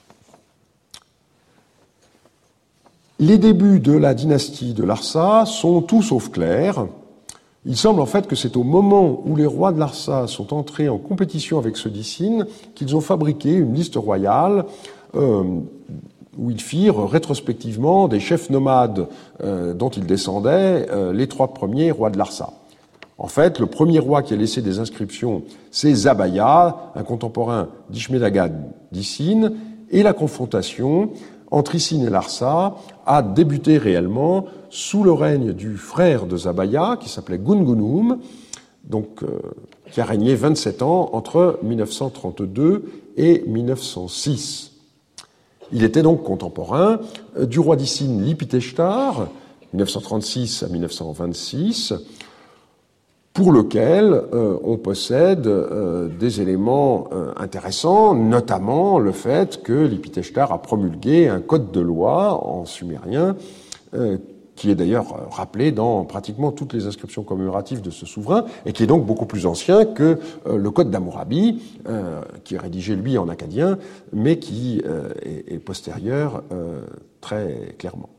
S4: Les débuts de la dynastie de Larsa sont tout sauf clairs. Il semble en fait que c'est au moment où les rois de Larsa sont entrés en compétition avec ceux d'Icine qu'ils ont fabriqué une liste royale où ils firent rétrospectivement des chefs nomades dont ils descendaient les 3 premiers rois de Larsa. En fait, le premier roi qui a laissé des inscriptions, c'est Zabaya, un contemporain d'Ishme-Dagan d'Icine, et la confrontation entre Icine et Larsa a débuté réellement sous le règne du frère de Zabaya, qui s'appelait Gungunum, donc, qui a régné 27 ans entre 1932 et 1906. Il était donc contemporain du roi d'Icine Lipiteshtar, 1936 à 1926, pour lequel on possède des éléments intéressants, notamment le fait que Lipiteshtar a promulgué un code de loi en sumérien, qui est d'ailleurs rappelé dans pratiquement toutes les inscriptions commémoratives de ce souverain, et qui est donc beaucoup plus ancien que le code d'Hammurabi, qui est rédigé, lui, en akkadien, mais qui est postérieur très clairement.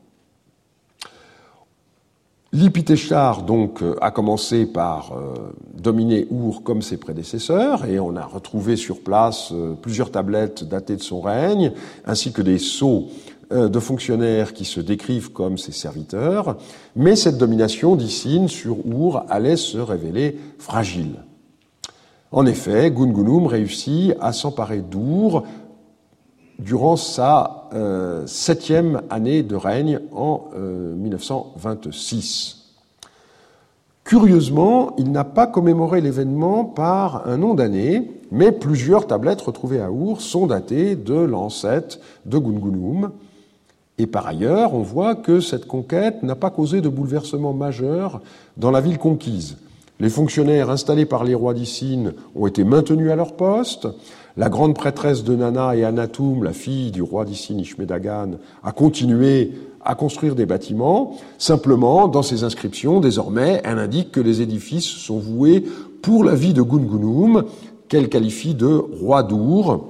S4: Lipiteshtar, donc, a commencé par dominer Our comme ses prédécesseurs, et on a retrouvé sur place plusieurs tablettes datées de son règne, ainsi que des sceaux de fonctionnaires qui se décrivent comme ses serviteurs, mais cette domination d'Icine sur Our allait se révéler fragile. En effet, Gungunum réussit à s'emparer d'Our durant sa 7e année de règne en 1926. Curieusement, il n'a pas commémoré l'événement par un nom d'année, mais plusieurs tablettes retrouvées à Our sont datées de l'an 7 de Gungunum. Et par ailleurs, on voit que cette conquête n'a pas causé de bouleversement majeur dans la ville conquise. Les fonctionnaires installés par les rois d'Icine ont été maintenus à leur poste. la grande prêtresse de Nana et Anatoum, la fille du roi d'Isin Ishme-Dagan, a continué à construire des bâtiments. Simplement, dans ces inscriptions, désormais, elle indique que les édifices sont voués pour la vie de Gungunum, qu'elle qualifie de roi d'Ur.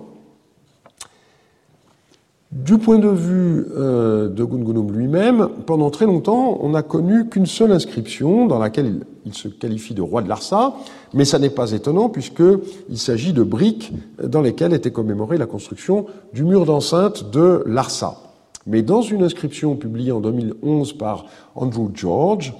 S4: Du point de vue de Gungunum lui-même, pendant très longtemps, on n'a connu qu'une seule inscription dans laquelle il se qualifie de roi de Larsa, mais ça n'est pas étonnant puisqu'il s'agit de briques dans lesquelles était commémorée la construction du mur d'enceinte de Larsa. Mais dans une inscription publiée en 2011 par Andrew George,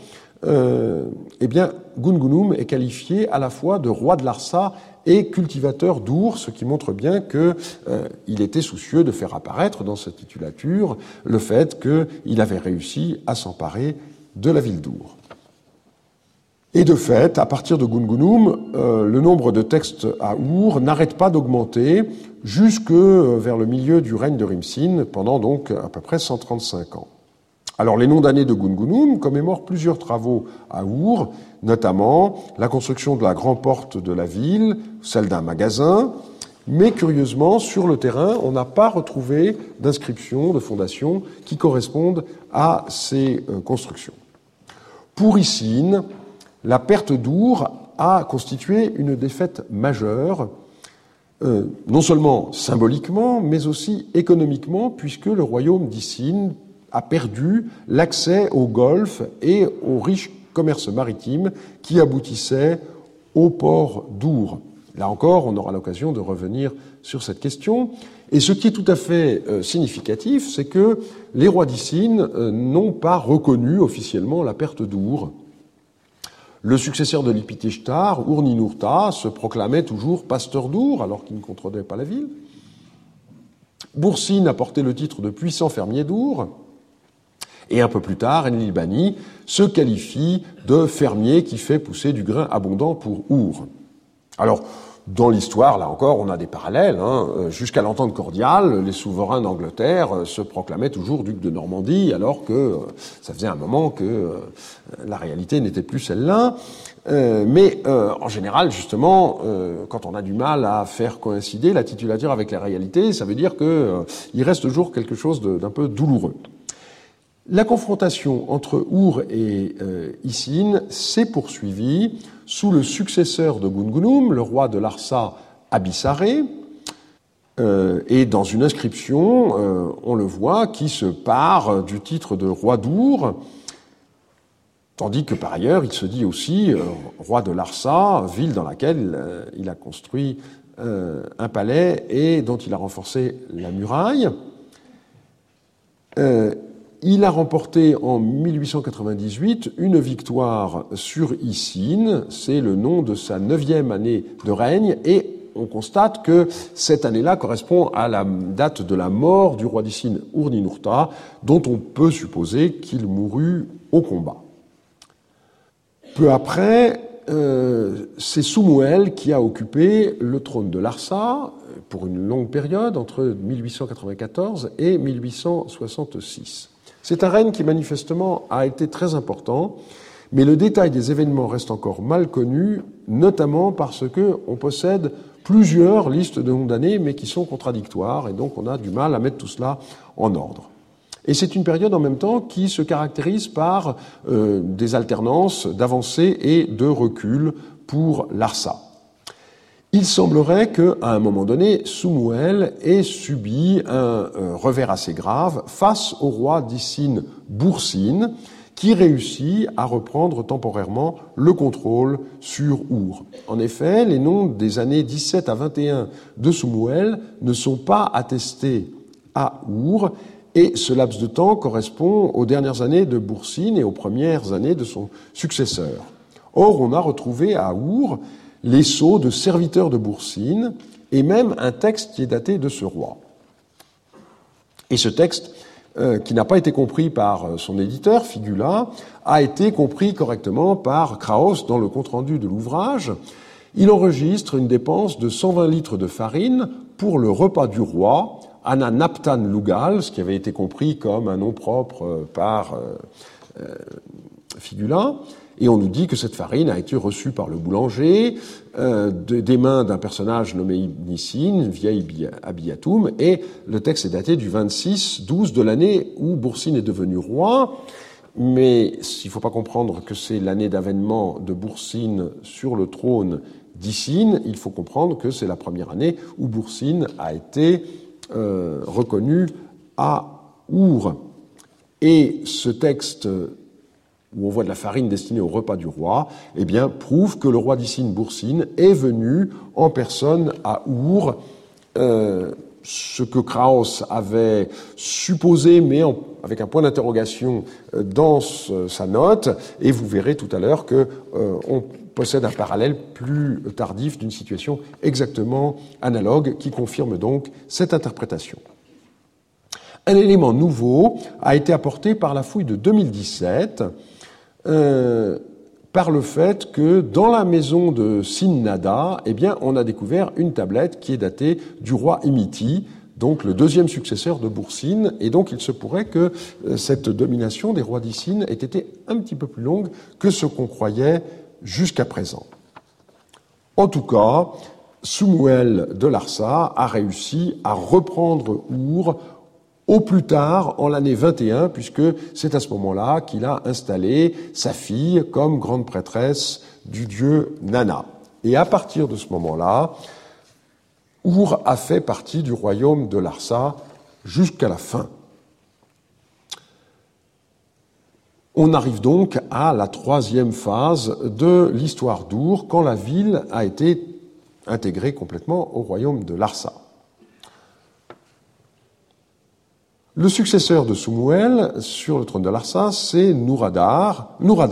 S4: Gungunum est qualifié à la fois de roi de Larsa et cultivateur d'Ur, ce qui montre bien qu'il était soucieux de faire apparaître dans sa titulature le fait qu'il avait réussi à s'emparer de la ville d'Ur. Et de fait, à partir de Gungunum, le nombre de textes à Ur n'arrête pas d'augmenter jusque vers le milieu du règne de Rimsin, pendant donc à peu près 135 ans. Alors, les noms d'années de Gungunum commémorent plusieurs travaux à Ur, notamment la construction de la grande porte de la ville, celle d'un magasin, mais curieusement, sur le terrain, on n'a pas retrouvé d'inscriptions, de fondations qui correspondent à ces constructions. Pour Isin, la perte d'Ur a constitué une défaite majeure, non seulement symboliquement, mais aussi économiquement, puisque le royaume d'Isin a perdu l'accès au golfe et au riche commerce maritime qui aboutissait au port d'Ur. Là encore, on aura l'occasion de revenir sur cette question. Et ce qui est tout à fait significatif, c'est que les rois d'Isin n'ont pas reconnu officiellement la perte d'Ur. Le successeur de Lipitishtar, Ur-Ninurta, se proclamait toujours pasteur d'Ur, alors qu'il ne contrôlait pas la ville. Bursin a porté le titre de puissant fermier d'Ur. Et un peu plus tard, Enlil-Bani se qualifie de fermier qui fait pousser du grain abondant pour Ur. Alors, dans l'histoire, là encore, on a des parallèles. Jusqu'à l'entente cordiale, les souverains d'Angleterre se proclamaient toujours ducs de Normandie, alors que ça faisait un moment que la réalité n'était plus celle-là. Mais en général, justement, quand on a du mal à faire coïncider la titulature avec la réalité, ça veut dire qu'il reste toujours quelque chose d'un peu douloureux. La confrontation entre Ur et Isin s'est poursuivie sous le successeur de Gungunum, le roi de Larsa, Abissaré, et dans une inscription, on le voit, qui se pare du titre de roi d'Ur, tandis que par ailleurs, il se dit aussi roi de Larsa, ville dans laquelle il a construit un palais et dont il a renforcé la muraille. Il a remporté en 1898 une victoire sur Isin, c'est le nom de sa 9e année de règne, et on constate que cette année-là correspond à la date de la mort du roi d'Isin, Ur-Ninurta, dont on peut supposer qu'il mourut au combat. Peu après, c'est Sumuel qui a occupé le trône de Larsa pour une longue période, entre 1894 et 1866. C'est un règne qui manifestement a été très important, mais le détail des événements reste encore mal connu, notamment parce qu'on possède plusieurs listes de noms d'années, mais qui sont contradictoires, et donc on a du mal à mettre tout cela en ordre. Et c'est une période en même temps qui se caractérise par des alternances d'avancées et de recul pour Larsa. Il semblerait qu'à un moment donné, Sumuel ait subi un revers assez grave face au roi d'Isin, Bursin, qui réussit à reprendre temporairement le contrôle sur Ur. En effet, les noms des années 17 à 21 de Sumuel ne sont pas attestés à Ur, et ce laps de temps correspond aux dernières années de Bursin et aux premières années de son successeur. Or, on a retrouvé à Ur les sceaux de serviteurs de Bursin, et même un texte qui est daté de ce roi. Et ce texte, qui n'a pas été compris par son éditeur, Figula, a été compris correctement par Kraus dans le compte-rendu de l'ouvrage. Il enregistre une dépense de 120 litres de farine pour le repas du roi, Ananaptan Lugal, ce qui avait été compris comme un nom propre par Figula, et on nous dit que cette farine a été reçue par le boulanger des mains d'un personnage nommé Nissin, vieil Abiatum, et le texte est daté du 26-12 de l'année où Boursine est devenu roi. Mais il ne faut pas comprendre que c'est l'année d'avènement de Boursine sur le trône d'Issine, il faut comprendre que c'est la première année où Boursine a été reconnu à Our. Et ce texte où on voit de la farine destinée au repas du roi, eh bien, prouve que le roi d'Issine, Boursine, est venu en personne à Our, ce que Krauss avait supposé, mais avec un point d'interrogation dans sa note, et vous verrez tout à l'heure qu'on possède un parallèle plus tardif d'une situation exactement analogue qui confirme donc cette interprétation. Un élément nouveau a été apporté par la fouille de 2017, par le fait que dans la maison de Sin-Nada, eh bien, on a découvert une tablette qui est datée du roi Imiti, donc le deuxième successeur de Boursine, et donc il se pourrait que cette domination des rois d'Issine ait été un petit peu plus longue que ce qu'on croyait jusqu'à présent. En tout cas, Sumuel de Larsa a réussi à reprendre Our au plus tard, en l'année 21, puisque c'est à ce moment-là qu'il a installé sa fille comme grande prêtresse du dieu Nana. Et à partir de ce moment-là, Our a fait partie du royaume de Larsa jusqu'à la fin. On arrive donc à la troisième phase de l'histoire d'Our, quand la ville a été intégrée complètement au royaume de Larsa. Le successeur de Sumuel sur le trône de Larsa, c'est Nouradad,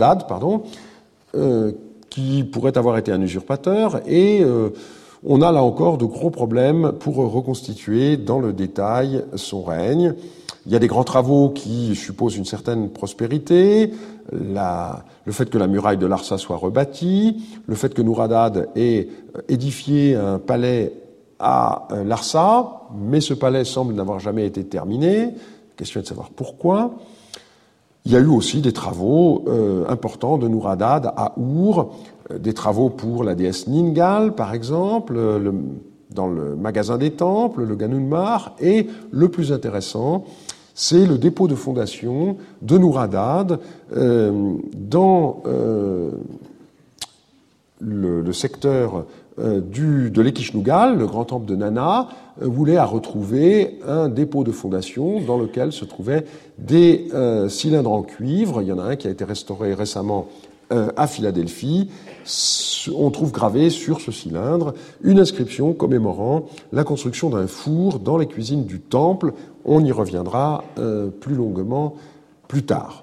S4: qui pourrait avoir été un usurpateur, et on a là encore de gros problèmes pour reconstituer dans le détail son règne. Il y a des grands travaux qui supposent une certaine prospérité, le fait que la muraille de Larsa soit rebâtie, le fait que Nouradad ait édifié un palais à Larsa, mais ce palais semble n'avoir jamais été terminé. Question est de savoir pourquoi. Il y a eu aussi des travaux importants de Nouradad à Our, des travaux pour la déesse Ningal, par exemple, dans le magasin des temples, le Ganunmar, et le plus intéressant, c'est le dépôt de fondation de Nouradad dans le secteur de l'Ekishnugal, le grand temple de Nana, voulait à retrouver un dépôt de fondation dans lequel se trouvaient des cylindres en cuivre. Il y en a un qui a été restauré récemment à Philadelphie. On trouve gravé sur ce cylindre une inscription commémorant la construction d'un four dans les cuisines du temple. On y reviendra plus longuement plus tard.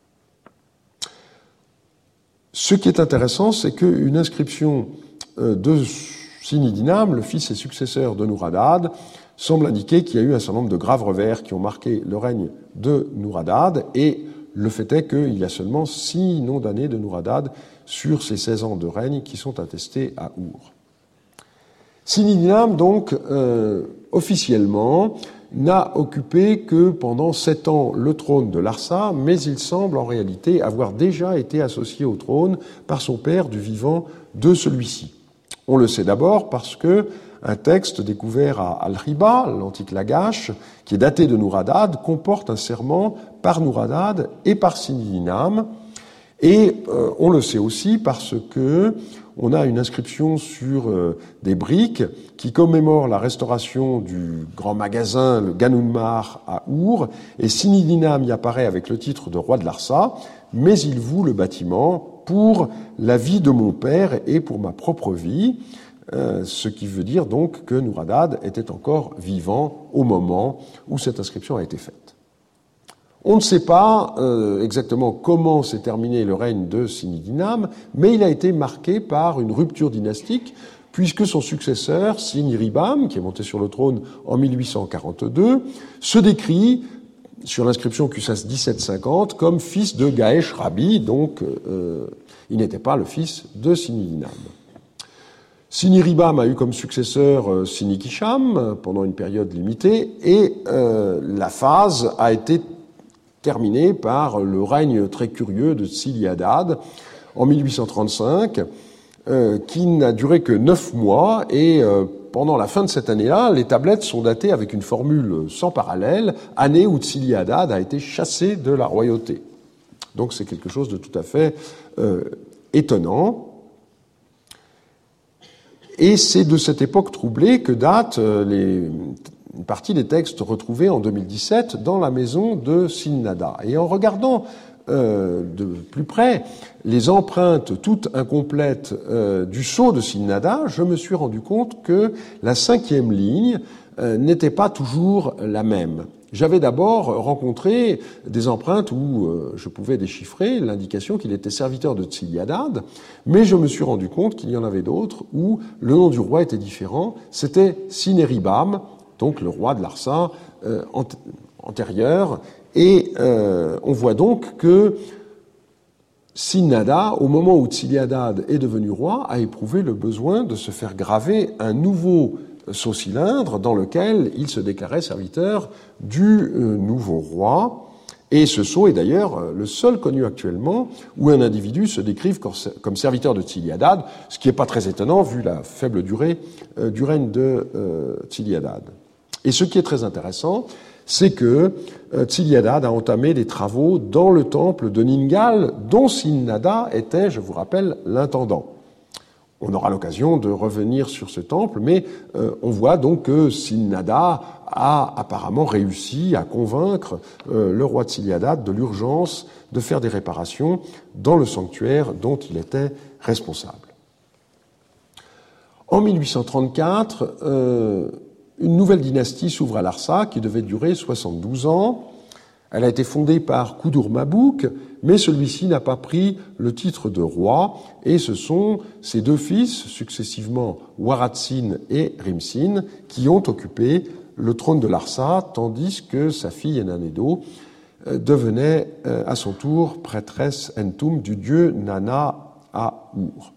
S4: Ce qui est intéressant, c'est qu'une inscription de Sinidinam, le fils et successeur de Nouradad, semble indiquer qu'il y a eu un certain nombre de graves revers qui ont marqué le règne de Nouradad, et le fait est qu'il y a seulement 6 noms d'années de Nouradad sur ces 16 ans de règne qui sont attestés à Our. Sinidinam, donc, officiellement, n'a occupé que pendant 7 ans le trône de Larsa, mais il semble en réalité avoir déjà été associé au trône par son père du vivant de celui-ci. On le sait d'abord parce que un texte découvert à Al-Riba, l'antique Lagash, qui est daté de Nouradad, comporte un serment par Nouradad et par Sinidinam. Et on le sait aussi parce que on a une inscription sur des briques qui commémore la restauration du grand magasin, le Ganunmar à Our, et Sinidinam y apparaît avec le titre de roi de Larsa, mais il voue le bâtiment pour la vie de mon père et pour ma propre vie, ce qui veut dire donc que Nouradad était encore vivant au moment où cette inscription a été faite. On ne sait pas exactement comment s'est terminé le règne de Sinidinam, mais il a été marqué par une rupture dynastique, puisque son successeur, Siniribam, qui est monté sur le trône en 1842, se décrit sur l'inscription Cusas 1750 comme fils de Gaesh Rabi, donc il n'était pas le fils de Sinidinam. Siniribam a eu comme successeur Sinikisham pendant une période limitée, et la phase a été terminé par le règne très curieux de Tzili-Adad en 1835, qui n'a duré que 9 mois, et pendant la fin de cette année-là, les tablettes sont datées avec une formule sans parallèle, année où Tzili-Adad a été chassé de la royauté. Donc c'est quelque chose de tout à fait étonnant. Et c'est de cette époque troublée que datent une partie des textes retrouvés en 2017 dans la maison de Sin-Nadha. Et en regardant de plus près les empreintes toutes incomplètes du sceau de Sin-Nadha, je me suis rendu compte que la 5e ligne n'était pas toujours la même. J'avais d'abord rencontré des empreintes où je pouvais déchiffrer l'indication qu'il était serviteur de Tzili-Adad, mais je me suis rendu compte qu'il y en avait d'autres où le nom du roi était différent. C'était Sineribam, donc le roi de Larsa antérieur, et on voit donc que Sin-Nadha, au moment où Tzili-Adad est devenu roi, a éprouvé le besoin de se faire graver un nouveau sceau cylindre dans lequel il se déclarait serviteur du nouveau roi. Et ce sceau est d'ailleurs le seul connu actuellement où un individu se décrive comme serviteur de Tzili-Adad, ce qui n'est pas très étonnant vu la faible durée du règne de Tzili-Adad. Et ce qui est très intéressant, c'est que Tzili-Adad a entamé des travaux dans le temple de Ningal, dont Sin-Nadha était, je vous rappelle, l'intendant. On aura l'occasion de revenir sur ce temple, mais on voit donc que Sin-Nadha a apparemment réussi à convaincre le roi Tzili-Adad de l'urgence de faire des réparations dans le sanctuaire dont il était responsable. En 1834, une nouvelle dynastie s'ouvre à Larsa qui devait durer 72 ans. Elle a été fondée par Kudur-Mabuk, mais celui-ci n'a pas pris le titre de roi, et ce sont ses 2 fils, successivement Waratsin et Rimsin, qui ont occupé le trône de Larsa, tandis que sa fille Enanedo devenait à son tour prêtresse Entum du dieu Nana à Ur.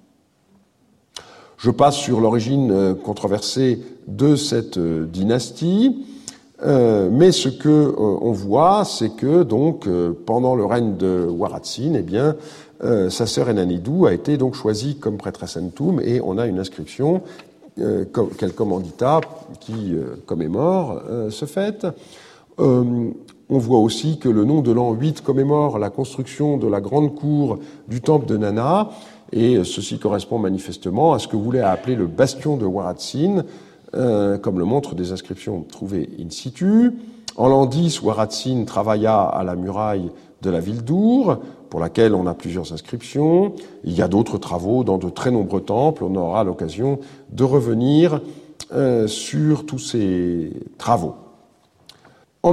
S4: Je passe sur l'origine controversée de cette dynastie. Mais ce que on voit, c'est que donc pendant le règne de Waratsin, eh bien, sa sœur Enanidou a été donc choisie comme prêtresse Entum, et on a une inscription quel commandita qui commémore ce fait. On voit aussi que le nom de l'an 8 commémore la construction de la grande cour du temple de Nana, et ceci correspond manifestement à ce que voulait appeler le bastion de Waratsin, comme le montrent des inscriptions trouvées in situ. En l'an 10, Waratsin travailla à la muraille de la ville d'Ur, pour laquelle on a plusieurs inscriptions. Il y a d'autres travaux dans de très nombreux temples. On aura l'occasion de revenir sur tous ces travaux. En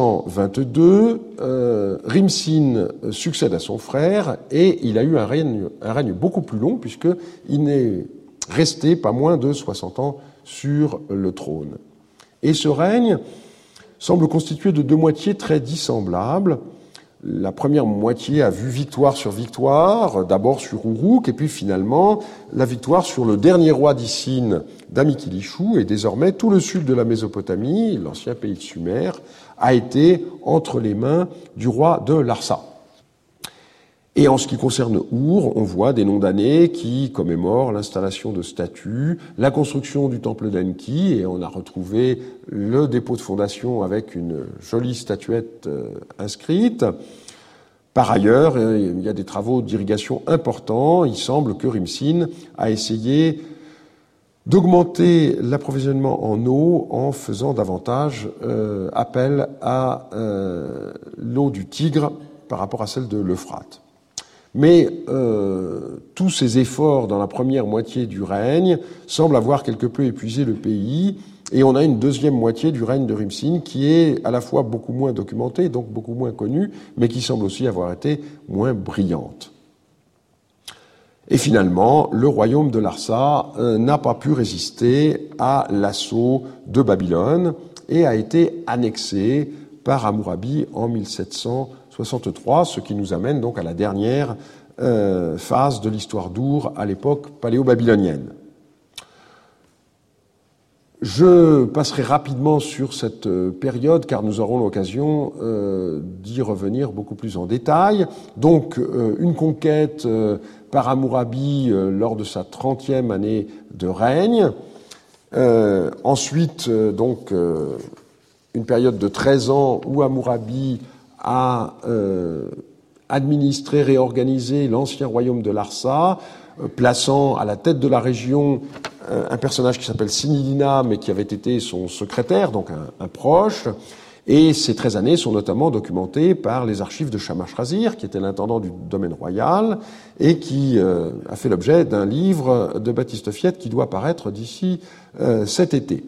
S4: 1822, Rimsin succède à son frère, et il a eu un règne beaucoup plus long, puisqu'il n'est resté pas moins de 60 ans sur le trône. Et ce règne semble constitué de 2 moitiés très dissemblables. La première moitié a vu victoire sur victoire, d'abord sur Uruk, et puis finalement la victoire sur le dernier roi d'Issin, Damikilishu, et désormais tout le sud de la Mésopotamie, l'ancien pays de Sumer, a été entre les mains du roi de Larsa. Et en ce qui concerne Ur, on voit des noms d'années qui commémorent l'installation de statues, la construction du temple d'Enki, et on a retrouvé le dépôt de fondation avec une jolie statuette inscrite. Par ailleurs, il y a des travaux d'irrigation importants. Il semble que Rimsin a essayé d'augmenter l'approvisionnement en eau en faisant davantage appel à l'eau du Tigre par rapport à celle de l'Euphrate. Mais tous ces efforts dans la première moitié du règne semblent avoir quelque peu épuisé le pays, et on a une deuxième moitié du règne de Rimsin qui est à la fois beaucoup moins documentée, donc beaucoup moins connue, mais qui semble aussi avoir été moins brillante. Et finalement, le royaume de Larsa n'a pas pu résister à l'assaut de Babylone et a été annexé par Hammurabi en 1763, ce qui nous amène donc à la dernière phase de l'histoire d'Ur à l'époque paléo-babylonienne. Je passerai rapidement sur cette période car nous aurons l'occasion d'y revenir beaucoup plus en détail. Donc, une conquête par Hammurabi lors de sa 30e année de règne. Ensuite, donc, une période de 13 ans où Hammurabi a administré, réorganisé l'ancien royaume de Larsa, plaçant à la tête de la région un personnage qui s'appelle Sinilina, mais qui avait été son secrétaire, donc un proche. Et ces 13 années sont notamment documentées par les archives de Shamash-Razir, qui était l'intendant du domaine royal, et qui a fait l'objet d'un livre de Baptiste Fiette qui doit paraître d'ici cet été.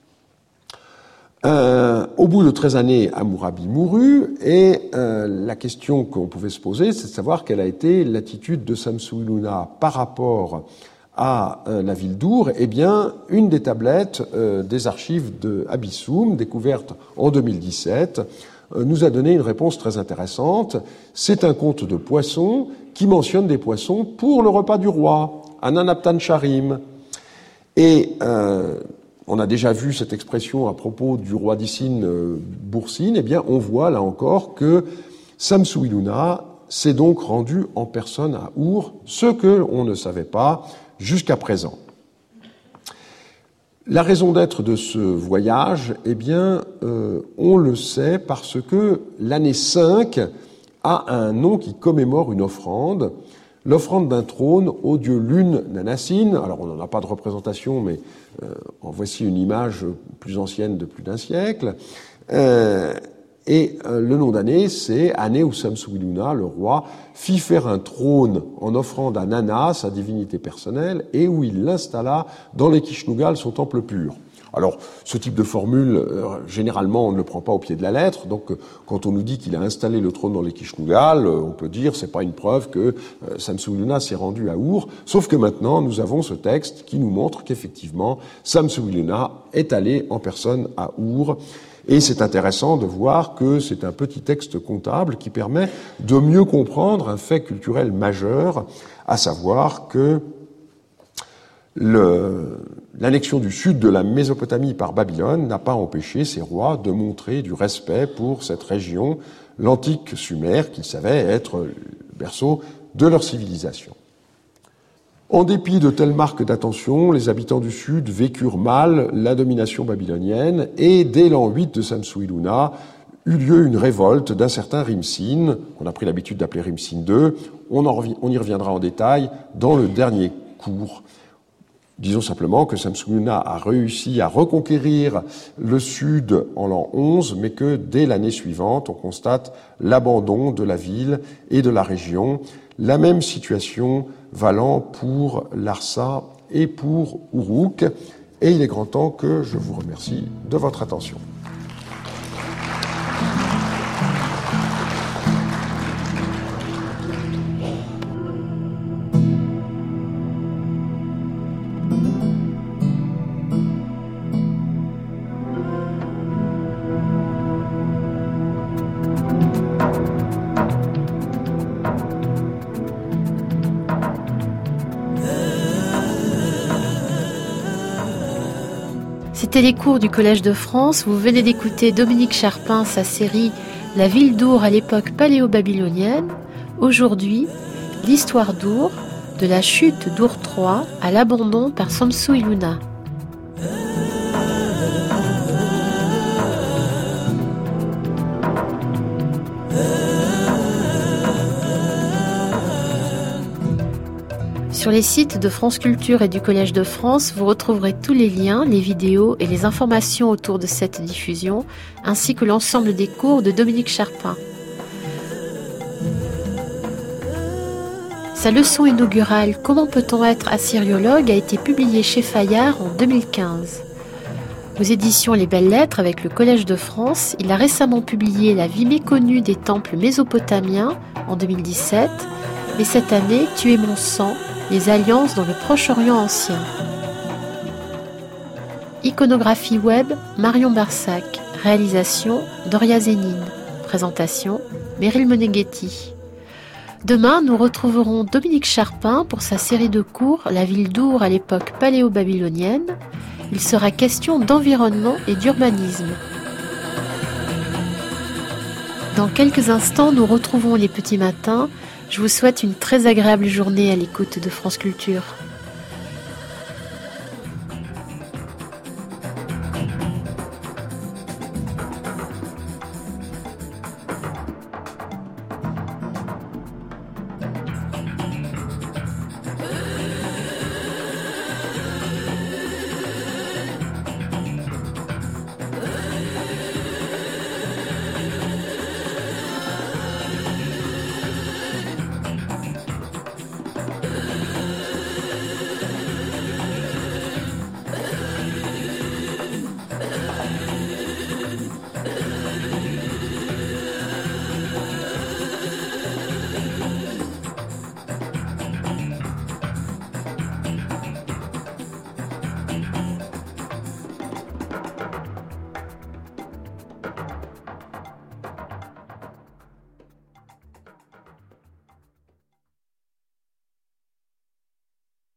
S4: Au bout de 13 années, Hammurabi mourut, et la question qu'on pouvait se poser, c'est de savoir quelle a été l'attitude de Samsu-Iluna par rapport à la ville d'Ur. Eh bien, une des tablettes des archives de Abyssum, découverte en 2017, nous a donné une réponse très intéressante. C'est un conte de poissons qui mentionne des poissons pour le repas du roi, Ananaptan Charim. Et on a déjà vu cette expression à propos du roi d'Issine, Boursine. Eh bien, on voit là encore que Samsu-Iluna s'est donc rendu en personne à Ur, ce que on ne savait pas jusqu'à présent. La raison d'être de ce voyage, eh bien, on le sait parce que l'année 5 a un nom qui commémore une offrande, l'offrande d'un trône au dieu Lune Nanassine. Alors, on n'en a pas de représentation, mais en voici une image plus ancienne de plus d'un siècle. Et le nom d'année, c'est année où Samsu-Iluna, le roi, fit faire un trône en offrande à Nana, sa divinité personnelle, et où il l'installa dans les Kishnugal, son temple pur. Alors, ce type de formule, généralement, on ne le prend pas au pied de la lettre. Donc, quand on nous dit qu'il a installé le trône dans les Kishnugal, on peut dire c'est pas une preuve que Samsu-Iluna s'est rendu à Ur. Sauf que maintenant, nous avons ce texte qui nous montre qu'effectivement, Samsu-Iluna est allé en personne à Ur. Et c'est intéressant de voir que c'est un petit texte comptable qui permet de mieux comprendre un fait culturel majeur, à savoir que l'annexion du sud de la Mésopotamie par Babylone n'a pas empêché ces rois de montrer du respect pour cette région, l'antique Sumer, qu'ils savaient être le berceau de leur civilisation. En dépit de telles marques d'attention, les habitants du Sud vécurent mal la domination babylonienne, et dès l'an 8 de Samsu-Iluna eut lieu une révolte d'un certain Rimsin, qu'on a pris l'habitude d'appeler Rimsin II. On y reviendra en détail dans le dernier cours. Disons simplement que Samsu-Iluna a réussi à reconquérir le Sud en l'an 11, mais que dès l'année suivante, on constate l'abandon de la ville et de la région. La même situation valant pour Larsa et pour Uruk. Et il est grand temps que je vous remercie de votre attention.
S2: C'était les cours du Collège de France. Vous venez d'écouter Dominique Charpin, sa série « La ville d'Ur à l'époque paléo-babylonienne ». Aujourd'hui, l'histoire d'Ur, de la chute d'Ur III à l'abandon par Samsu-Iluna. Sur les sites de France Culture et du Collège de France, vous retrouverez tous les liens, les vidéos et les informations autour de cette diffusion, ainsi que l'ensemble des cours de Dominique Charpin. Sa leçon inaugurale « Comment peut-on être assyriologue » a été publiée chez Fayard en 2015. Aux éditions Les Belles Lettres avec le Collège de France, il a récemment publié « La vie méconnue des temples mésopotamiens » en 2017, et cette année « Tu es mon sang », les alliances dans le Proche-Orient ancien. Iconographie web, Marion Barsac. Réalisation, Doria Zénine. Présentation, Meryl Moneghetti. Demain, nous retrouverons Dominique Charpin pour sa série de cours « La ville d'Ur à l'époque paléo-babylonienne » il sera question d'environnement et d'urbanisme. Dans quelques instants, nous retrouvons les petits matins. Je vous souhaite une très agréable journée à l'écoute de France Culture.